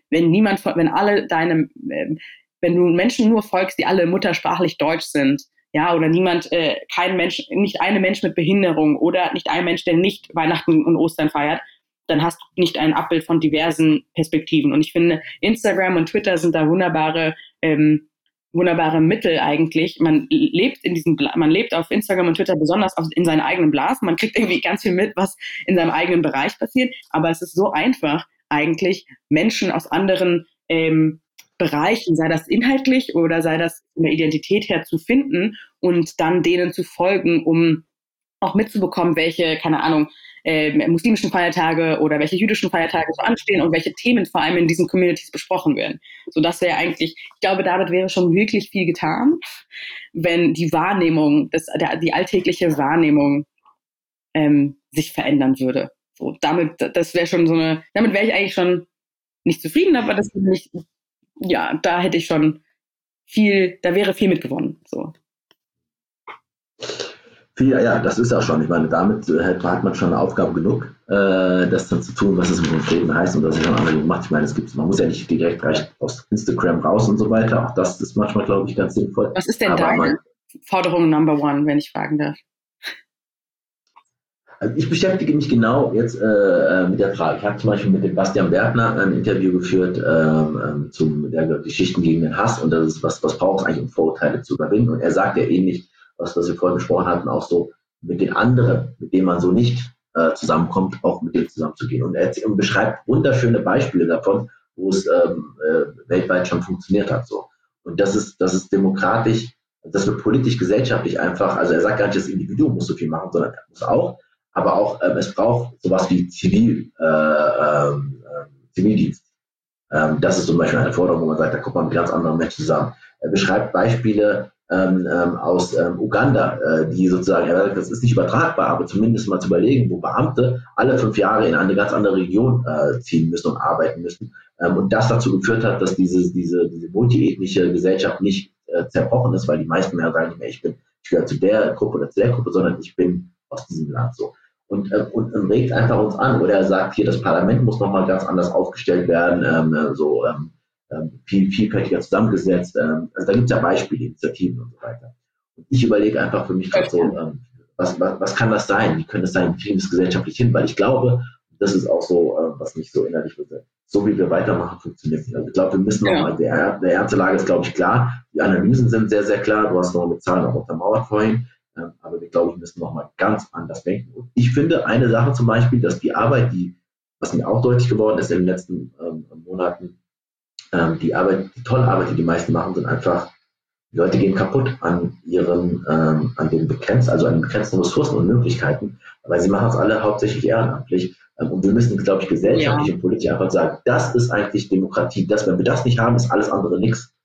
du Menschen nur folgst, die alle muttersprachlich deutsch sind, ja, oder kein Mensch, nicht ein Mensch mit Behinderung oder nicht ein Mensch, der nicht Weihnachten und Ostern feiert, dann hast du nicht ein Abbild von diversen Perspektiven. Und ich finde, Instagram und Twitter sind da wunderbare Mittel eigentlich. Man lebt auf Instagram und Twitter besonders in seinen eigenen Blasen. Man kriegt irgendwie ganz viel mit, was in seinem eigenen Bereich passiert. Aber es ist so einfach, eigentlich Menschen aus anderen Bereichen, sei das inhaltlich oder sei das in der Identität her, zu finden und dann denen zu folgen, um auch mitzubekommen, welche, keine Ahnung, muslimischen Feiertage oder welche jüdischen Feiertage so anstehen und welche Themen vor allem in diesen Communities besprochen werden. So, das wäre eigentlich, ich glaube, damit wäre schon wirklich viel getan, wenn die Wahrnehmung, die alltägliche Wahrnehmung sich verändern würde. So, damit wäre ich eigentlich schon nicht zufrieden, aber das würde mich, ja, da hätte ich schon da wäre viel mitgewonnen. So. Ja, das ist ja schon. Ich meine, damit hat man schon eine Aufgabe genug, das dann zu tun, was es mit dem Reden heißt und was es schon andere macht. Ich meine, man muss ja nicht direkt gleich aus Instagram raus und so weiter. Auch das ist manchmal, glaube ich, ganz sinnvoll. Was ist denn deine Forderung Number One, wenn ich fragen darf? Also ich beschäftige mich genau jetzt mit der Frage. Ich habe zum Beispiel mit dem Bastian Bergner ein Interview geführt zum Geschichten gegen den Hass, und das ist was braucht es eigentlich, um Vorurteile zu überwinden. Und er sagt ja ähnlich, was wir vorhin besprochen hatten, auch so mit den anderen, mit denen man so nicht zusammenkommt, auch mit denen zusammenzugehen. Und er beschreibt wunderschöne Beispiele davon, wo es weltweit schon funktioniert hat. So. Und das ist demokratisch, das wird politisch, gesellschaftlich einfach, also er sagt gar nicht, das Individuum muss so viel machen, sondern er muss auch, aber auch es braucht sowas wie Zivildienst. Das ist zum Beispiel eine Forderung, wo man sagt, da kommt man mit ganz anderen Menschen zusammen. Er beschreibt Beispiele aus Uganda, die sozusagen, das ist nicht übertragbar, aber zumindest mal zu überlegen, wo Beamte alle 5 Jahre in eine ganz andere Region ziehen müssen und arbeiten müssen. Und das dazu geführt hat, dass diese multiethnische Gesellschaft nicht zerbrochen ist, weil die meisten mehr sagen nicht mehr, ich gehöre zu der Gruppe oder zu der Gruppe, sondern ich bin aus diesem Land so. Und regt einfach uns an. Oder er sagt hier, das Parlament muss nochmal ganz anders aufgestellt werden, vielfältiger zusammengesetzt. Also da gibt es ja Beispiele, Initiativen und so weiter. Und ich überlege einfach für mich gerade so, was kann das sein? Wie könnte es sein? Wie kriegen wir es gesellschaftlich hin? Weil ich glaube, das ist auch so, was mich so innerlich wird. So wie wir weitermachen, funktioniert es nicht. Also ich glaube, wir müssen nochmal, der ernste Lage ist, glaube ich, klar. Die Analysen sind sehr, sehr klar. Du hast noch mit Zahlen auch untermauert vorhin. Aber wir, glaube ich, müssen nochmal ganz anders denken. Und ich finde eine Sache zum Beispiel, dass die Arbeit, was mir auch deutlich geworden ist in den letzten Monaten, die tolle Arbeit, die meisten machen, sind einfach, die Leute gehen kaputt an den begrenzten Ressourcen und Möglichkeiten, weil sie machen es alle hauptsächlich ehrenamtlich. Und wir müssen, glaube ich, gesellschaftlich und politisch einfach sagen, das ist eigentlich Demokratie. Wenn wir das nicht haben, ist alles andere nichts.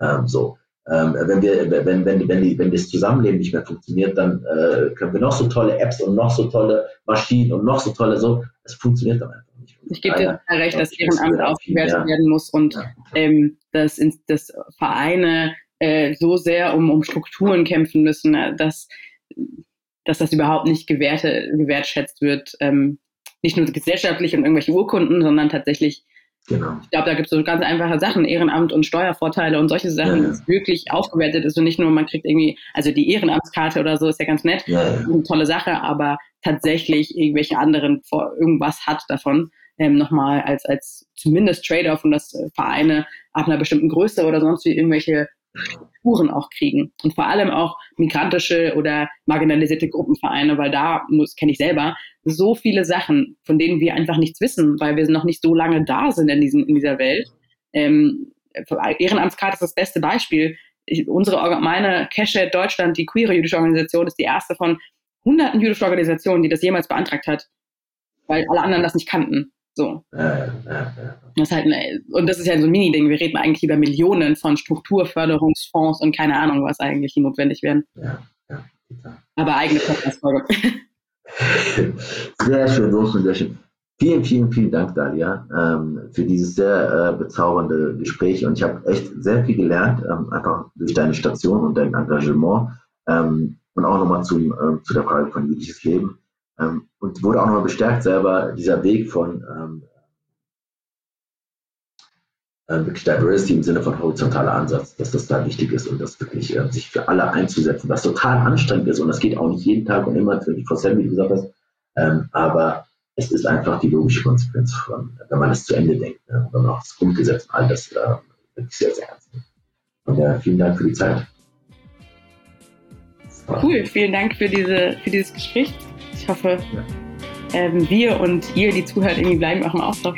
Wenn das Zusammenleben nicht mehr funktioniert, dann können wir noch so tolle Apps und noch so tolle Maschinen und noch so tolle es funktioniert dann einfach nicht. Ich gebe dir recht, dass Ehrenamt aufgewertet werden muss und dass Vereine so sehr um Strukturen kämpfen müssen, dass das überhaupt nicht gewertschätzt wird. Nicht nur gesellschaftlich und irgendwelche Urkunden, sondern tatsächlich. Genau. Ich glaube, da gibt es so ganz einfache Sachen, Ehrenamt und Steuervorteile und solche Sachen, das wirklich aufgewertet ist und nicht nur, man kriegt irgendwie, also die Ehrenamtskarte oder so ist ja ganz nett, eine tolle Sache, aber tatsächlich irgendwelche anderen irgendwas hat davon, nochmal als zumindest Trade-off, und dass Vereine ab einer bestimmten Größe oder sonst wie irgendwelche Strukturen auch kriegen. Und vor allem auch migrantische oder marginalisierte Gruppenvereine, weil kenne ich selber, so viele Sachen, von denen wir einfach nichts wissen, weil wir noch nicht so lange da sind in dieser Welt. Ehrenamtskarte ist das beste Beispiel. Meine Keshet Deutschland, die queere jüdische Organisation, ist die erste von hunderten jüdischen Organisationen, die das jemals beantragt hat, weil alle anderen das nicht kannten. So. Das ist halt und das ist ja so ein Mini-Ding. Wir reden eigentlich über Millionen von Strukturförderungsfonds und keine Ahnung, was eigentlich hier notwendig wären. Aber eigene Podcast-Folge. Sehr schön, sehr schön. Vielen, vielen, vielen Dank, Dalia, für dieses sehr bezaubernde Gespräch. Und ich habe echt sehr viel gelernt, einfach durch deine Station und dein Engagement. Und auch nochmal zu der Frage von jüdisches Leben. Und wurde auch nochmal bestärkt selber, dieser Weg von wirklich Diversity im Sinne von horizontaler Ansatz, dass das da wichtig ist und das wirklich sich für alle einzusetzen, was total anstrengend ist. Und das geht auch nicht jeden Tag und immer 24/7, wie du gesagt hast. Aber es ist einfach die logische Konsequenz von, wenn man es zu Ende denkt, wenn man auch das Grundgesetz und all das wirklich sehr, sehr ernst nimmt. Und vielen Dank für die Zeit. Cool, vielen Dank für dieses Gespräch. Ich hoffe, wir und ihr, die zuhört, irgendwie bleiben auch im Austausch.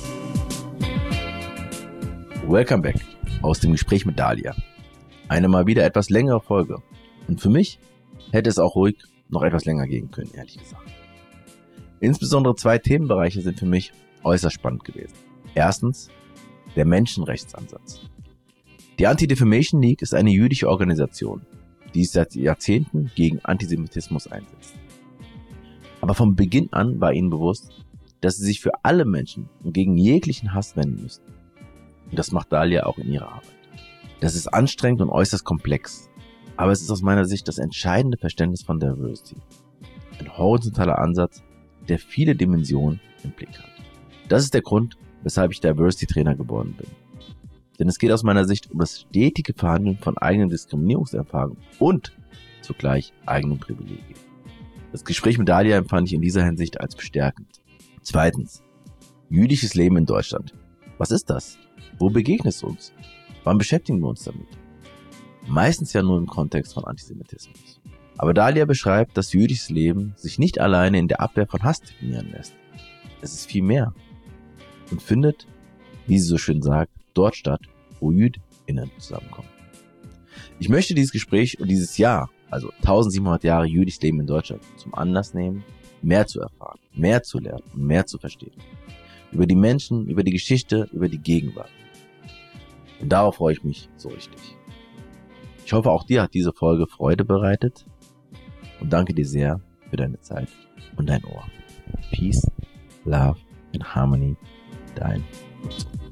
Welcome back aus dem Gespräch mit Dalia. Eine mal wieder etwas längere Folge. Und für mich hätte es auch ruhig noch etwas länger gehen können, ehrlich gesagt. Insbesondere 2 Themenbereiche sind für mich äußerst spannend gewesen. Erstens, der Menschenrechtsansatz. Die Anti-Defamation League ist eine jüdische Organisation, die sich seit Jahrzehnten gegen Antisemitismus einsetzt. Aber von Beginn an war ihnen bewusst, dass sie sich für alle Menschen und gegen jeglichen Hass wenden müssen. Und das macht Dalia auch in ihrer Arbeit. Das ist anstrengend und äußerst komplex, aber es ist aus meiner Sicht das entscheidende Verständnis von Diversity. Ein horizontaler Ansatz, der viele Dimensionen im Blick hat. Das ist der Grund, weshalb ich Diversity-Trainer geworden bin. Denn es geht aus meiner Sicht um das stetige Verhandeln von eigenen Diskriminierungserfahrungen und zugleich eigenen Privilegien. Das Gespräch mit Dalia empfand ich in dieser Hinsicht als bestärkend. Zweitens, jüdisches Leben in Deutschland. Was ist das? Wo begegnet es uns? Wann beschäftigen wir uns damit? Meistens ja nur im Kontext von Antisemitismus. Aber Dalia beschreibt, dass jüdisches Leben sich nicht alleine in der Abwehr von Hass definieren lässt. Es ist viel mehr und findet, wie sie so schön sagt, dort statt, wo JüdInnen zusammenkommen. Ich möchte dieses Gespräch und dieses Jahr, also 1700 Jahre jüdisches Leben in Deutschland, zum Anlass nehmen, mehr zu erfahren, mehr zu lernen und mehr zu verstehen. Über die Menschen, über die Geschichte, über die Gegenwart. Und darauf freue ich mich so richtig. Ich hoffe, auch dir hat diese Folge Freude bereitet und danke dir sehr für deine Zeit und dein Ohr. Peace, Love and Harmony, dein Nutzer.